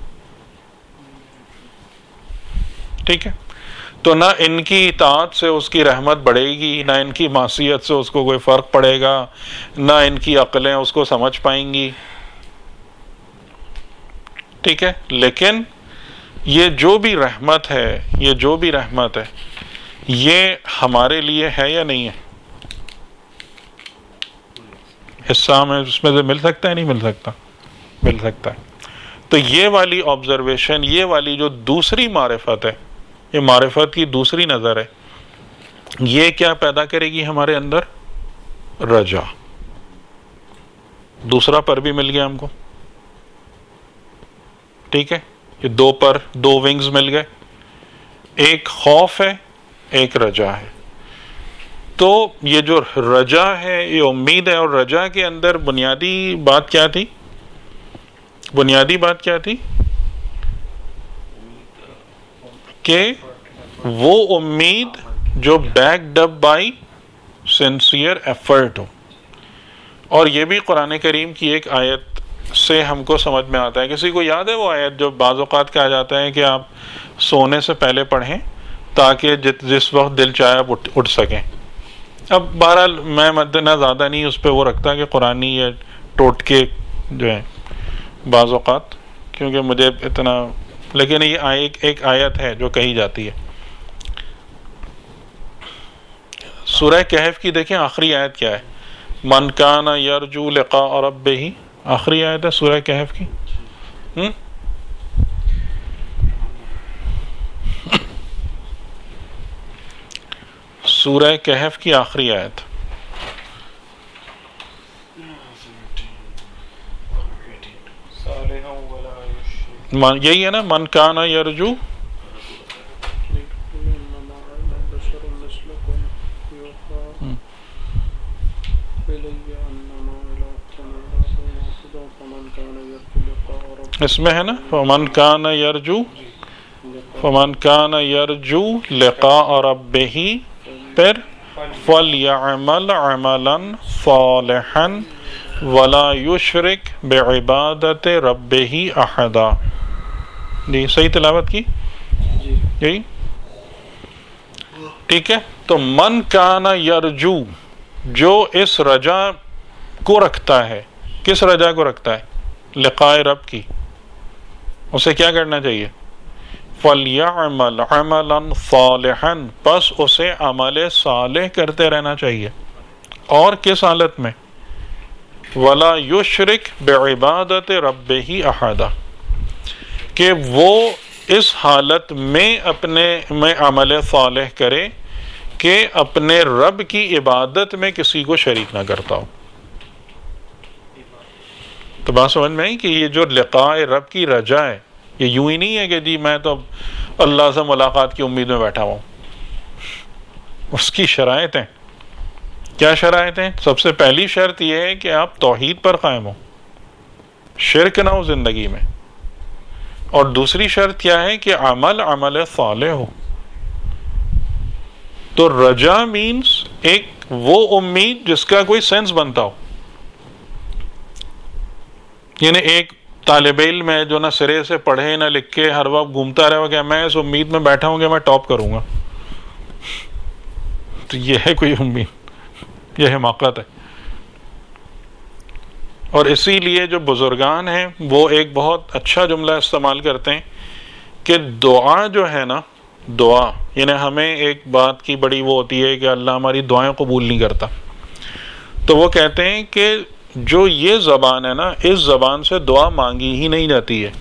ٹھیک ہے، تو نہ ان کی اطاعت سے اس کی رحمت بڑھے گی، نہ ان کی معصیت سے اس کو کوئی فرق پڑے گا، نہ ان کی عقلیں اس کو سمجھ پائیں گی. ٹھیک ہے، لیکن یہ جو بھی رحمت ہے یہ ہمارے لیے ہے یا نہیں ہے؟ حصہ ہمیں اس میں سے مل سکتا ہے نہیں مل سکتا؟ مل سکتا ہے. تو یہ والی آبزرویشن، یہ والی جو دوسری معرفت ہے، یہ معرفت کی دوسری نظر ہے، یہ کیا پیدا کرے گی ہمارے اندر؟ رجا. دوسرا پر بھی مل گیا ہم کو. ٹھیک ہے، یہ دو ونگز مل گئے، ایک خوف ہے، ایک رجا ہے. تو یہ جو رجا ہے یہ امید ہے، اور رجا کے اندر بنیادی بات کیا تھی؟ کہ وہ امید جو backed up by sincere effort ہو. اور یہ بھی قرآن کریم کی ایک آیت سے ہم کو سمجھ میں آتا ہے. کسی کو یاد ہے وہ آیت جو بعض اوقات کہا جاتا ہے کہ آپ سونے سے پہلے پڑھیں تاکہ جس وقت دل چاہے آپ اٹھ سکیں؟ اب بہرحال میں مدنہ زیادہ نہیں اس پہ وہ رکھتا کہ قرآنی یا ٹوٹکے جو ہیں بعض اوقات، کیونکہ مجھے اتنا، لیکن یہ ایک آیت ہے جو کہی جاتی ہے. سورہ کہف کی دیکھیں آخری آیت کیا ہے؟ من کان یرجو لقاء ربہ، آخری آیت ہے سورہ کہف کی. سورہ کہف کی آخری آیت یہی ہے نا، من کان یرجو. اس میں ہے نا فمن کان یرجو لقاء ربہ، پھر فَلْيَعْمَلْ عَمَلًا صَالِحًا وَلَا يُشْرِكْ بِعِبَادَةِ رَبِّهِ أَحَدًا. جی صحیح تلاوت کی یہی. ٹھیک ہے، تو من کان یرجو، جو اس رجا کو رکھتا ہے. کس رجا کو رکھتا ہے؟ لقاء رب کی. اسے کیا کرنا چاہیے؟ فَلْيَعْمَلْ عَمَلًا صَالِحًا، پس اسے عمل صالح کرتے رہنا چاہیے. اور کس حالت میں؟ وَلَا يُشْرِكْ بِعِبَادَةِ رَبِّهِ أَحَدًا، کہ وہ اس حالت میں اپنے میں عمل صالح کرے کہ اپنے رب کی عبادت میں کسی کو شریک نہ کرتا ہو. تو بات سمجھ میں آئی کہ یہ جو لقاء رب کی رجا ہے، یہ یوں ہی نہیں ہے کہ جی میں تو اللہ سے ملاقات کی امید میں بیٹھا ہوں. اس کی شرائط ہیں، کیا شرائط ہیں؟ سب سے پہلی شرط یہ ہے کہ آپ توحید پر قائم ہو، شرک نہ ہو زندگی میں، اور دوسری شرط کیا ہے کہ عمل صالح ہو۔ تو رجا مینس ایک وہ امید جس کا کوئی سینس بنتا ہو، یعنی ایک طالب علم ہے جو نہ سرے سے پڑھے نہ لکھے، ہر وقت گھومتا رہے کہ میں اس امید میں بیٹھا ہوں کہ میں ٹاپ کروں گا، تو یہ ہے کوئی امید، یہ حماقت ہے۔ اور اسی لیے جو بزرگان ہیں وہ ایک بہت اچھا جملہ استعمال کرتے ہیں کہ دعا جو ہے نا، دعا یعنی ہمیں ایک بات کی بڑی وہ ہوتی ہے کہ اللہ ہماری دعائیں قبول نہیں کرتا، تو وہ کہتے ہیں کہ جو یہ زبان ہے نا، اس زبان سے دعا مانگی ہی نہیں جاتی ہے،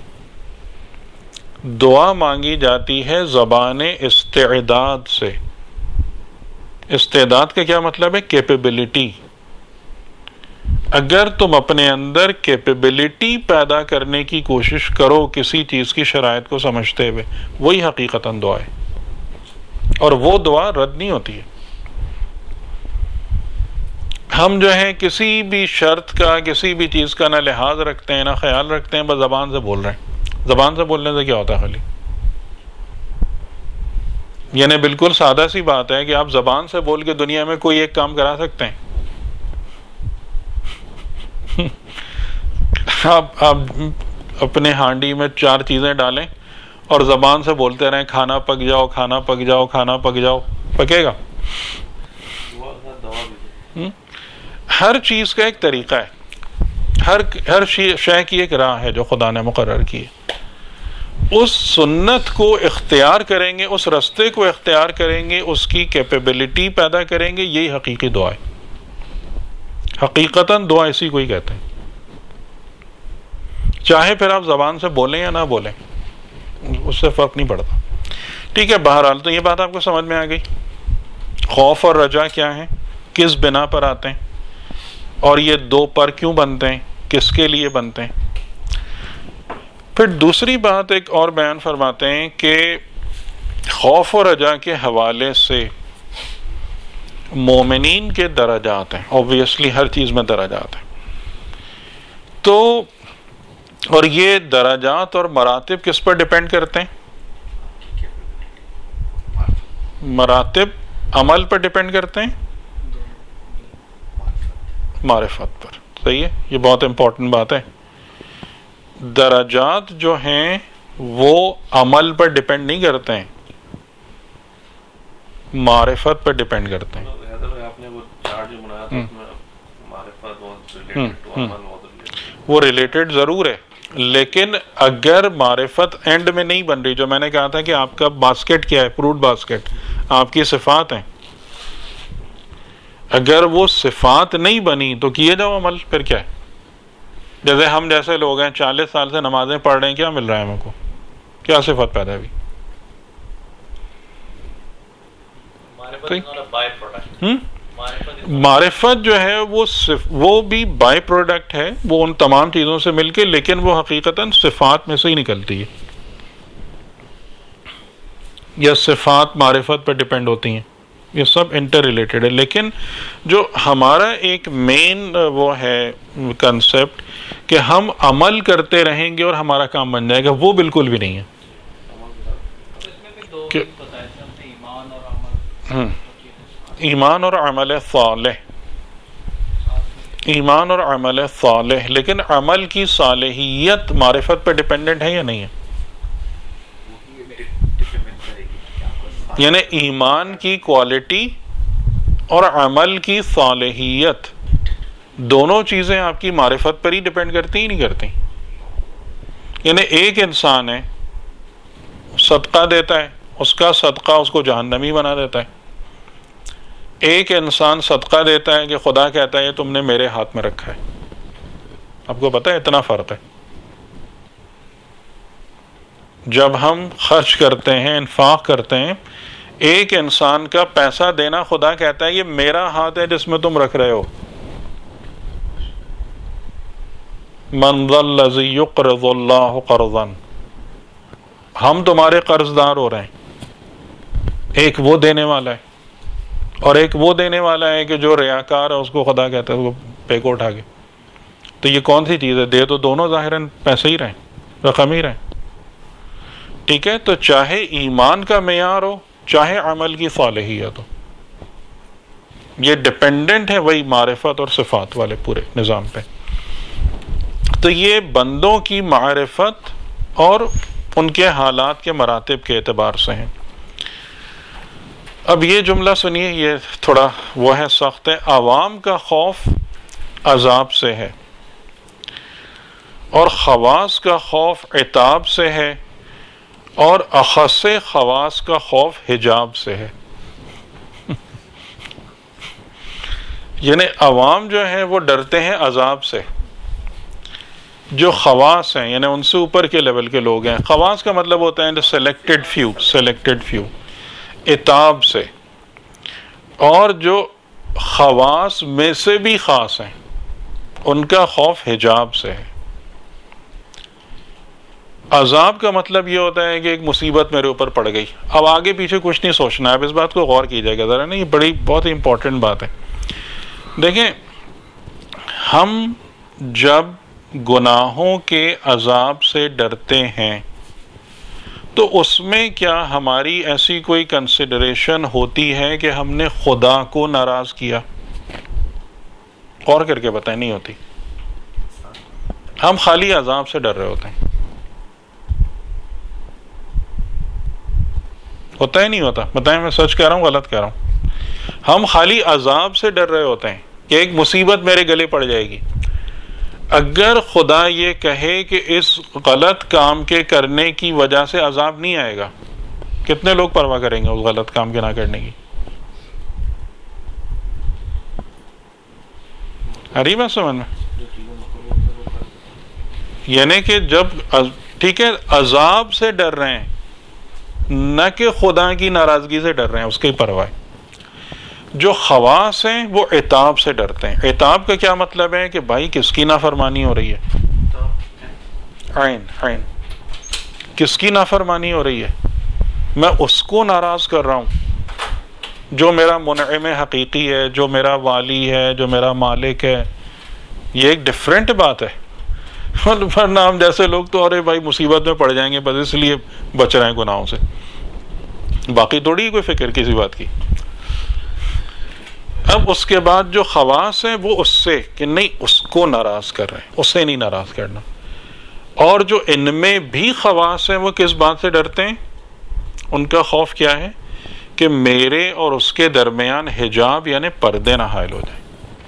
دعا مانگی جاتی ہے زبان استعداد سے۔ استعداد کا کیا مطلب ہے؟ کیپیبلٹی۔ اگر تم اپنے اندر کیپیبلٹی پیدا کرنے کی کوشش کرو کسی چیز کی شرائط کو سمجھتے ہوئے، وہی حقیقتاً دعا ہے، اور وہ دعا رد نہیں ہوتی ہے۔ ہم جو ہیں کسی بھی شرط کا، کسی بھی چیز کا نہ لحاظ رکھتے ہیں نہ خیال رکھتے ہیں، بس زبان سے بول رہے ہیں۔ زبان سے بولنے سے کیا ہوتا ہے؟ خالی یعنی بالکل سادہ سی بات ہے کہ آپ زبان سے بول کے دنیا میں کوئی ایک کام کرا سکتے ہیں۔ آپ اپنے ہانڈی میں 4 چیزیں ڈالیں اور زبان سے بولتے رہیں کھانا پک جاؤ، کھانا پک جاؤ، کھانا پک جاؤ، پکے گا؟ ہر چیز کا ایک طریقہ ہے، ہر شے کی ایک راہ ہے جو خدا نے مقرر کی ہے۔ اس سنت کو اختیار کریں گے، اس رستے کو اختیار کریں گے، اس کی کیپیبلٹی پیدا کریں گے، یہی حقیقی دعا ہے۔ حقیقتاً دعا اسی کو ہی کہتے ہیں، چاہے پھر آپ زبان سے بولیں یا نہ بولیں، اس سے فرق نہیں پڑتا۔ ٹھیک ہے، بہرحال تو یہ بات آپ کو سمجھ میں آ گئی، خوف اور رجا کیا ہیں، کس بنا پر آتے ہیں، اور یہ 2 پر کیوں بنتے ہیں، کس کے لیے بنتے ہیں۔ پھر دوسری بات ایک اور بیان فرماتے ہیں کہ خوف و رجا کے حوالے سے مومنین کے درجات ہیں، اوبویسلی ہر چیز میں درجات ہیں، تو اور یہ درجات اور مراتب کس پر ڈیپینڈ کرتے ہیں؟ مراتب عمل پر ڈیپینڈ کرتے ہیں، معرفت پر۔ صحیح ہے، یہ بہت امپورٹنٹ بات ہے۔ درجات جو ہیں وہ عمل پر ڈیپینڈ نہیں کرتے ہیں، معرفت پر ڈیپینڈ کرتے ہیں۔ وہ ریلیٹڈ ضرور ہے، لیکن اگر معرفت اینڈ میں نہیں بن رہی، جو میں نے کہا تھا کہ آپ کا باسکٹ کیا ہے، فروٹ باسکٹ آپ کی صفات ہیں، اگر وہ صفات نہیں بنی تو کیے جاؤ عمل، پھر کیا ہے؟ جیسے ہم جیسے لوگ ہیں 40 سال سے نمازیں پڑھ رہے ہیں، کیا مل رہا ہے ہم کو؟ کیا صفت پیدا ہوئی؟ معرفت جو ہے وہ بھی بائی پروڈکٹ ہے، وہ ان تمام چیزوں سے مل کے، لیکن وہ حقیقتاً صفات میں سے ہی نکلتی ہے، یا صفات معرفت پر ڈیپینڈ ہوتی ہیں، یہ سب انٹر ریلیٹڈ ہے۔ لیکن جو ہمارا ایک مین وہ ہے کنسپٹ کہ ہم عمل کرتے رہیں گے اور ہمارا کام بن جائے گا، وہ بالکل بھی نہیں ہے۔ ایمان اور عمل صالح، ایمان اور عمل صالح، لیکن عمل کی صالحیت معرفت پر ڈیپینڈنٹ ہے یا نہیں ہے؟ یعنی ایمان کی کوالٹی اور عمل کی صالحیت دونوں چیزیں آپ کی معرفت پر ہی ڈیپینڈ کرتی ہی نہیں کرتی۔ یعنی ایک انسان ہے، صدقہ دیتا ہے، اس کا صدقہ اس کو جہنمی بنا دیتا ہے۔ ایک انسان صدقہ دیتا ہے کہ خدا کہتا ہے یہ تم نے میرے ہاتھ میں رکھا ہے۔ آپ کو پتہ ہے اتنا فرق ہے۔ جب ہم خرچ کرتے ہیں، انفاق کرتے ہیں، ایک انسان کا پیسہ دینا، خدا کہتا ہے یہ میرا ہاتھ ہے جس میں تم رکھ رہے ہو۔ من ذا الذی یقرض اللہ قرضا، ہم تمہارے قرض دار ہو رہے ہیں، ایک وہ دینے والا ہے، اور ایک وہ دینے والا ہے کہ جو ریاکار ہے اس کو خدا کہتا ہے، اس کو پے کو اٹھا کے. تو یہ کون سی چیز ہے؟ دے تو دونوں ظاہراً پیسے ہی رہیں، رقم ہی رہیں. ٹھیک ہے، تو چاہے ایمان کا معیار ہو چاہے عمل کی صالحیت ہو، یہ ڈپینڈنٹ ہے وہی معرفت اور صفات والے پورے نظام پہ. تو یہ بندوں کی معرفت اور ان کے حالات کے مراتب کے اعتبار سے ہیں. اب یہ جملہ سنیے، یہ تھوڑا وہ ہے، سخت ہے. عوام کا خوف عذاب سے ہے اور خواص کا خوف عتاب سے ہے اور اخص خواص کا خوف حجاب سے ہے. یعنی عوام جو ہے وہ ڈرتے ہیں عذاب سے، جو خواص ہیں یعنی ان سے اوپر کے لیول کے لوگ ہیں، خواص کا مطلب ہوتا ہے سلیکٹڈ فیو، عتاب سے، اور جو خواص میں سے بھی خاص ہیں ان کا خوف حجاب سے ہے. عذاب کا مطلب یہ ہوتا ہے کہ ایک مصیبت میرے اوپر پڑ گئی. اب آگے پیچھے کچھ نہیں سوچنا ہے، اب اس بات کو غور کیجیے گا ذرا نا، یہ بہت ہی امپورٹنٹ بات ہے. دیکھیں، ہم جب گناہوں کے عذاب سے ڈرتے ہیں تو اس میں کیا ہماری ایسی کوئی کنسیڈریشن ہوتی ہے کہ ہم نے خدا کو ناراض کیا؟ غور کر کے بتائیں، نہیں ہوتی. ہم خالی عذاب سے ڈر رہے ہوتے ہیں. ہوتا ہی نہیں ہوتا؟ بتائیں، میں سچ کہہ رہا ہوں غلط کہہ رہا ہوں؟ ہم خالی عذاب سے ڈر رہے ہوتے ہیں کہ ایک مصیبت میرے گلے پڑ جائے گی. اگر خدا یہ کہے کہ اس غلط کام کے کرنے کی وجہ سے عذاب نہیں آئے گا، کتنے لوگ پرواہ کریں گے اس غلط کام کے نہ کرنے کی؟ اری بات سمجھ میں؟ یعنی کہ جب ٹھیک ہے عذاب سے ڈر رہے ہیں نہ کہ خدا کی ناراضگی سے ڈر رہے ہیں، اس کی پرواہ. جو خواص ہیں وہ عتاب سے ڈرتے ہیں. عتاب کا کیا مطلب ہے کہ بھائی کس کی نافرمانی ہو رہی ہے؟ عین کس کی نافرمانی ہو رہی ہے؟ میں اس کو ناراض کر رہا ہوں جو میرا منعم حقیقی ہے، جو میرا والی ہے، جو میرا مالک ہے. یہ ایک ڈفرینٹ بات ہے. ورنہ ہم جیسے لوگ تو ارے بھائی مصیبت میں پڑ جائیں گے بس اس لیے بچ رہے ہیں گناہوں سے، باقی تھوڑی کوئی فکر کسی بات کی. اب اس کے بعد جو خواص ہیں وہ اس سے کہ نہیں اس کو ناراض کر رہے ہیں، اس سے نہیں ناراض کرنا. اور جو ان میں بھی خواص ہیں وہ کس بات سے ڈرتے ہیں؟ ان کا خوف کیا ہے کہ میرے اور اس کے درمیان حجاب یعنی پردے نہ حائل ہو جائیں،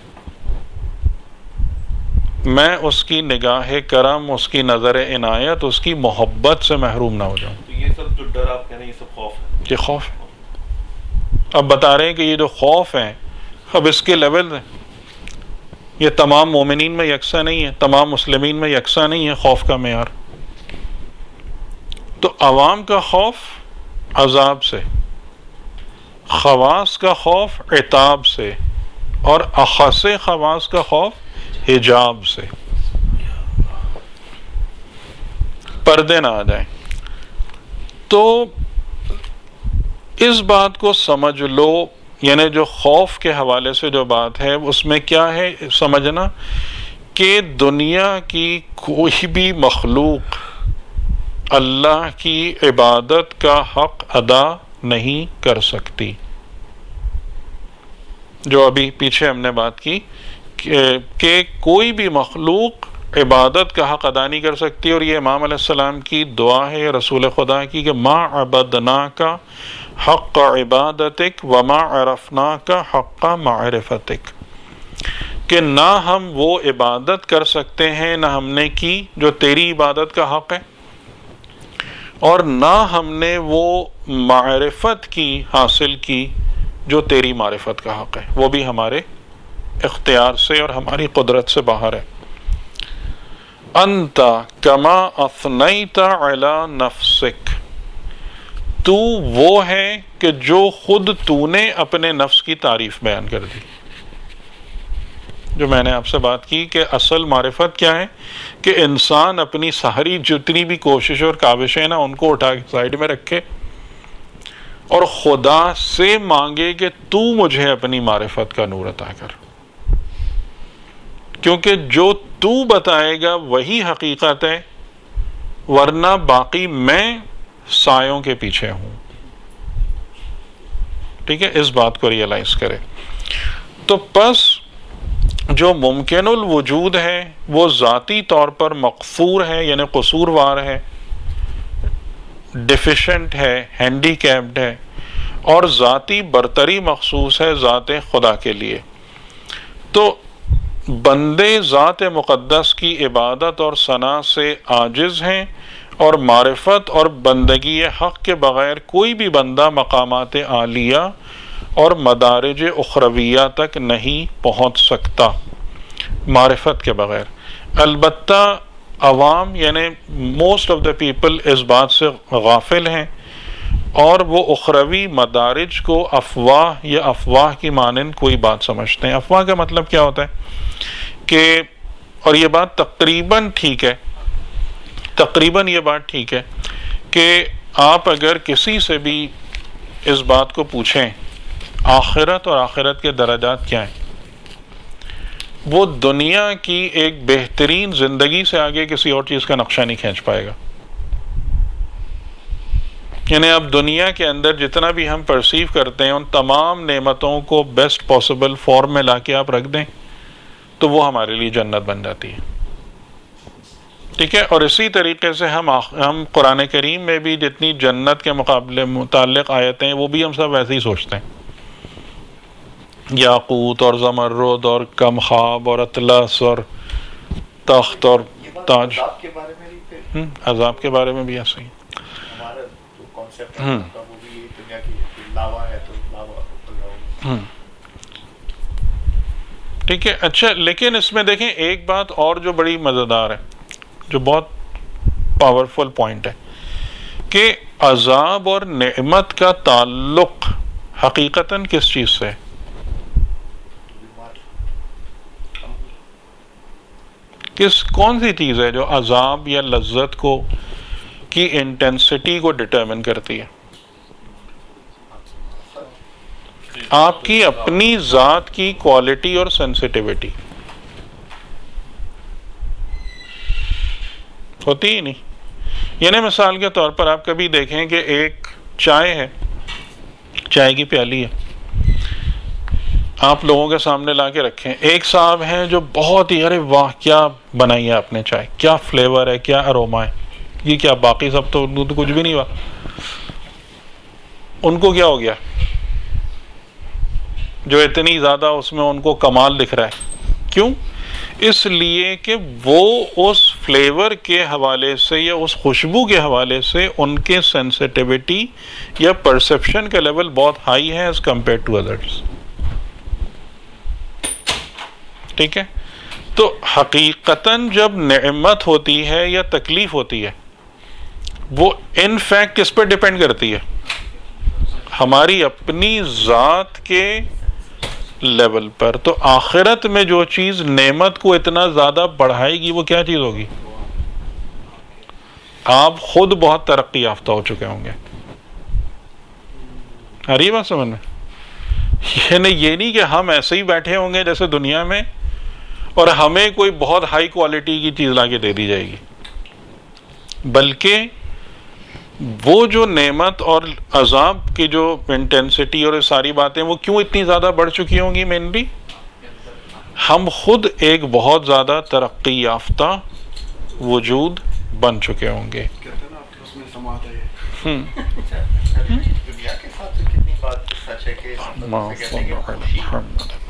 میں اس کی نگاہ کرم، اس کی نظر عنایت، اس کی محبت سے محروم نہ ہو جاؤں. تو یہ سب جو ڈر آپ کہہ رہے ہیں یہ سب خوف ہے؟ یہ خوف ہے. اب بتا رہے ہیں کہ یہ جو خوف ہیں اب اس کے لیول ہیں، یہ تمام مومنین میں یکساں نہیں ہے، تمام مسلمین میں یکساں نہیں ہے خوف کا معیار. تو عوام کا خوف عذاب سے، خواص کا خوف عتاب سے، اور اخص خواص کا خوف حجاب سے، پردے نہ آ جائیں. تو اس بات کو سمجھ لو، یعنی جو خوف کے حوالے سے جو بات ہے اس میں کیا ہے سمجھنا کہ دنیا کی کوئی بھی مخلوق اللہ کی عبادت کا حق ادا نہیں کر سکتی. جو ابھی پیچھے ہم نے بات کی کہ کوئی بھی مخلوق عبادت کا حق ادا نہیں کر سکتی. اور یہ امام علیہ السلام کی دعا ہے رسول خدا کی کہ ما عبدناک حق عبادتک وما عرفناک حق معرفتک، کہ نہ ہم وہ عبادت کر سکتے ہیں نہ ہم نے کی جو تیری عبادت کا حق ہے، اور نہ ہم نے وہ معرفت کی حاصل کی جو تیری معرفت کا حق ہے، وہ بھی ہمارے اختیار سے اور ہماری قدرت سے باہر ہے. انت کما اثنیت علی نفسک، تو وہ ہے کہ جو خود تو نے اپنے نفس کی تعریف بیان کر دی. جو میں نے آپ سے بات کی کہ اصل معرفت کیا ہے کہ انسان اپنی ساری جتنی بھی کوشش اور کاوشیں نا ان کو اٹھا کے سائڈ میں رکھے اور خدا سے مانگے کہ تو مجھے اپنی معرفت کا نور عطا کر، کیونکہ جو تو بتائے گا وہی حقیقت ہے، ورنہ باقی میں سایوں کے پیچھے ہوں. ٹھیک ہے، اس بات کو ریئلائز کرے. تو پس جو ممکن الوجود ہے وہ ذاتی طور پر مقصور ہے، یعنی قصوروار ہے، ڈیفیشنٹ ہے، ہینڈی کیپڈ ہے، اور ذاتی برتری مخصوص ہے ذات خدا کے لیے. تو بندے ذات مقدس کی عبادت اور ثنا سے عاجز ہیں، اور معرفت اور بندگی حق کے بغیر کوئی بھی بندہ مقامات عالیہ اور مدارج اخرویہ تک نہیں پہنچ سکتا معرفت کے بغیر. البتہ عوام یعنی موسٹ آف دا پیپل اس بات سے غافل ہیں، اور وہ اخروی مدارج کو افواہ یا افواہ کی مانند کوئی بات سمجھتے ہیں. افواہ کا مطلب کیا ہوتا ہے کہ، اور یہ بات تقریباً ٹھیک ہے، تقریباً یہ بات ٹھیک ہے کہ آپ اگر کسی سے بھی اس بات کو پوچھیں آخرت اور آخرت کے درجات کیا ہیں، وہ دنیا کی ایک بہترین زندگی سے آگے کسی اور چیز کا نقشہ نہیں کھینچ پائے گا. یعنی اب دنیا کے اندر جتنا بھی ہم پرسیو کرتے ہیں ان تمام نعمتوں کو بیسٹ پاسبل فارم میں لا کے آپ رکھ دیں تو وہ ہمارے لیے جنت بن جاتی ہے. ٹھیک ہے، اور اسی طریقے سے ہم قرآن کریم میں بھی جتنی جنت کے مقابلے متعلق آیتیں ہیں وہ بھی ہم سب ویسے ہی سوچتے ہیں، یاقوت اور زمرد اور کمخاب اور اطلس اور تخت اور تاج. عذاب کے بارے میں بھی عذاب کے بارے میں بھی ایسے ہی ہمارا جو کانسیپٹ ہے وہ بھی دنیا کی لاوا ہے تو لاوا. ٹھیک ہے. اچھا، لیکن اس میں دیکھیں ایک بات اور جو بڑی مزیدار ہے، جو بہت پاورفل پوائنٹ ہے، کہ عذاب اور نعمت کا تعلق حقیقتاً کس چیز سے؟ کون سی چیز ہے جو عذاب یا لذت کو کی انٹینسٹی کو ڈٹرمن کرتی ہے؟ آپ کی اپنی ذات کی کوالٹی اور سینسٹیوٹی ہوتی ہی نہیں. یعنی مثال کے طور پر آپ کبھی دیکھیں کہ ایک چائے ہے، چائے کی پیالی ہے، آپ لوگوں کے سامنے لا کے رکھیں. ایک صاحب ہیں جو بہت ہی، ارے واہ کیا بنائی ہے آپ نے چائے، کیا فلیور ہے، کیا اروما ہے، یہ کیا، باقی سب تو کچھ بھی نہیں ہوا. ان کو کیا ہو گیا جو اتنی زیادہ اس میں ان کو کمال دکھ رہا ہے؟ کیوں؟ اس لیے کہ وہ اس فلیور کے حوالے سے یا اس خوشبو کے حوالے سے ان کے سینسٹیوٹی یا پرسپشن کا لیول بہت ہائی ہے ایز کمپیئر ٹو ادرس. ٹھیک ہے. تو حقیقتاً جب نعمت ہوتی ہے یا تکلیف ہوتی ہے وہ ان فیکٹ کس پر ڈیپینڈ کرتی ہے؟ ہماری اپنی ذات کے لیول پر. تو آخرت میں جو چیز نعمت کو اتنا زیادہ بڑھائے گی وہ کیا چیز ہوگی؟ آپ خود بہت ترقی یافتہ ہو چکے ہوں گے. آ رہی بات سمجھ میں؟ یعنی یہ نہیں کہ ہم ایسے ہی بیٹھے ہوں گے جیسے دنیا میں اور ہمیں کوئی بہت ہائی کوالٹی کی چیز لا کے دے دی جائے گی، بلکہ وہ جو نعمت اور عذاب کی جو انٹینسٹی اور ساری باتیں وہ کیوں اتنی زیادہ بڑھ چکی ہوں گی؟ مینلی ہم خود ایک بہت زیادہ ترقی یافتہ وجود بن چکے ہوں گے. دنیا کے ساتھ کتنی بات سچ ہے کہ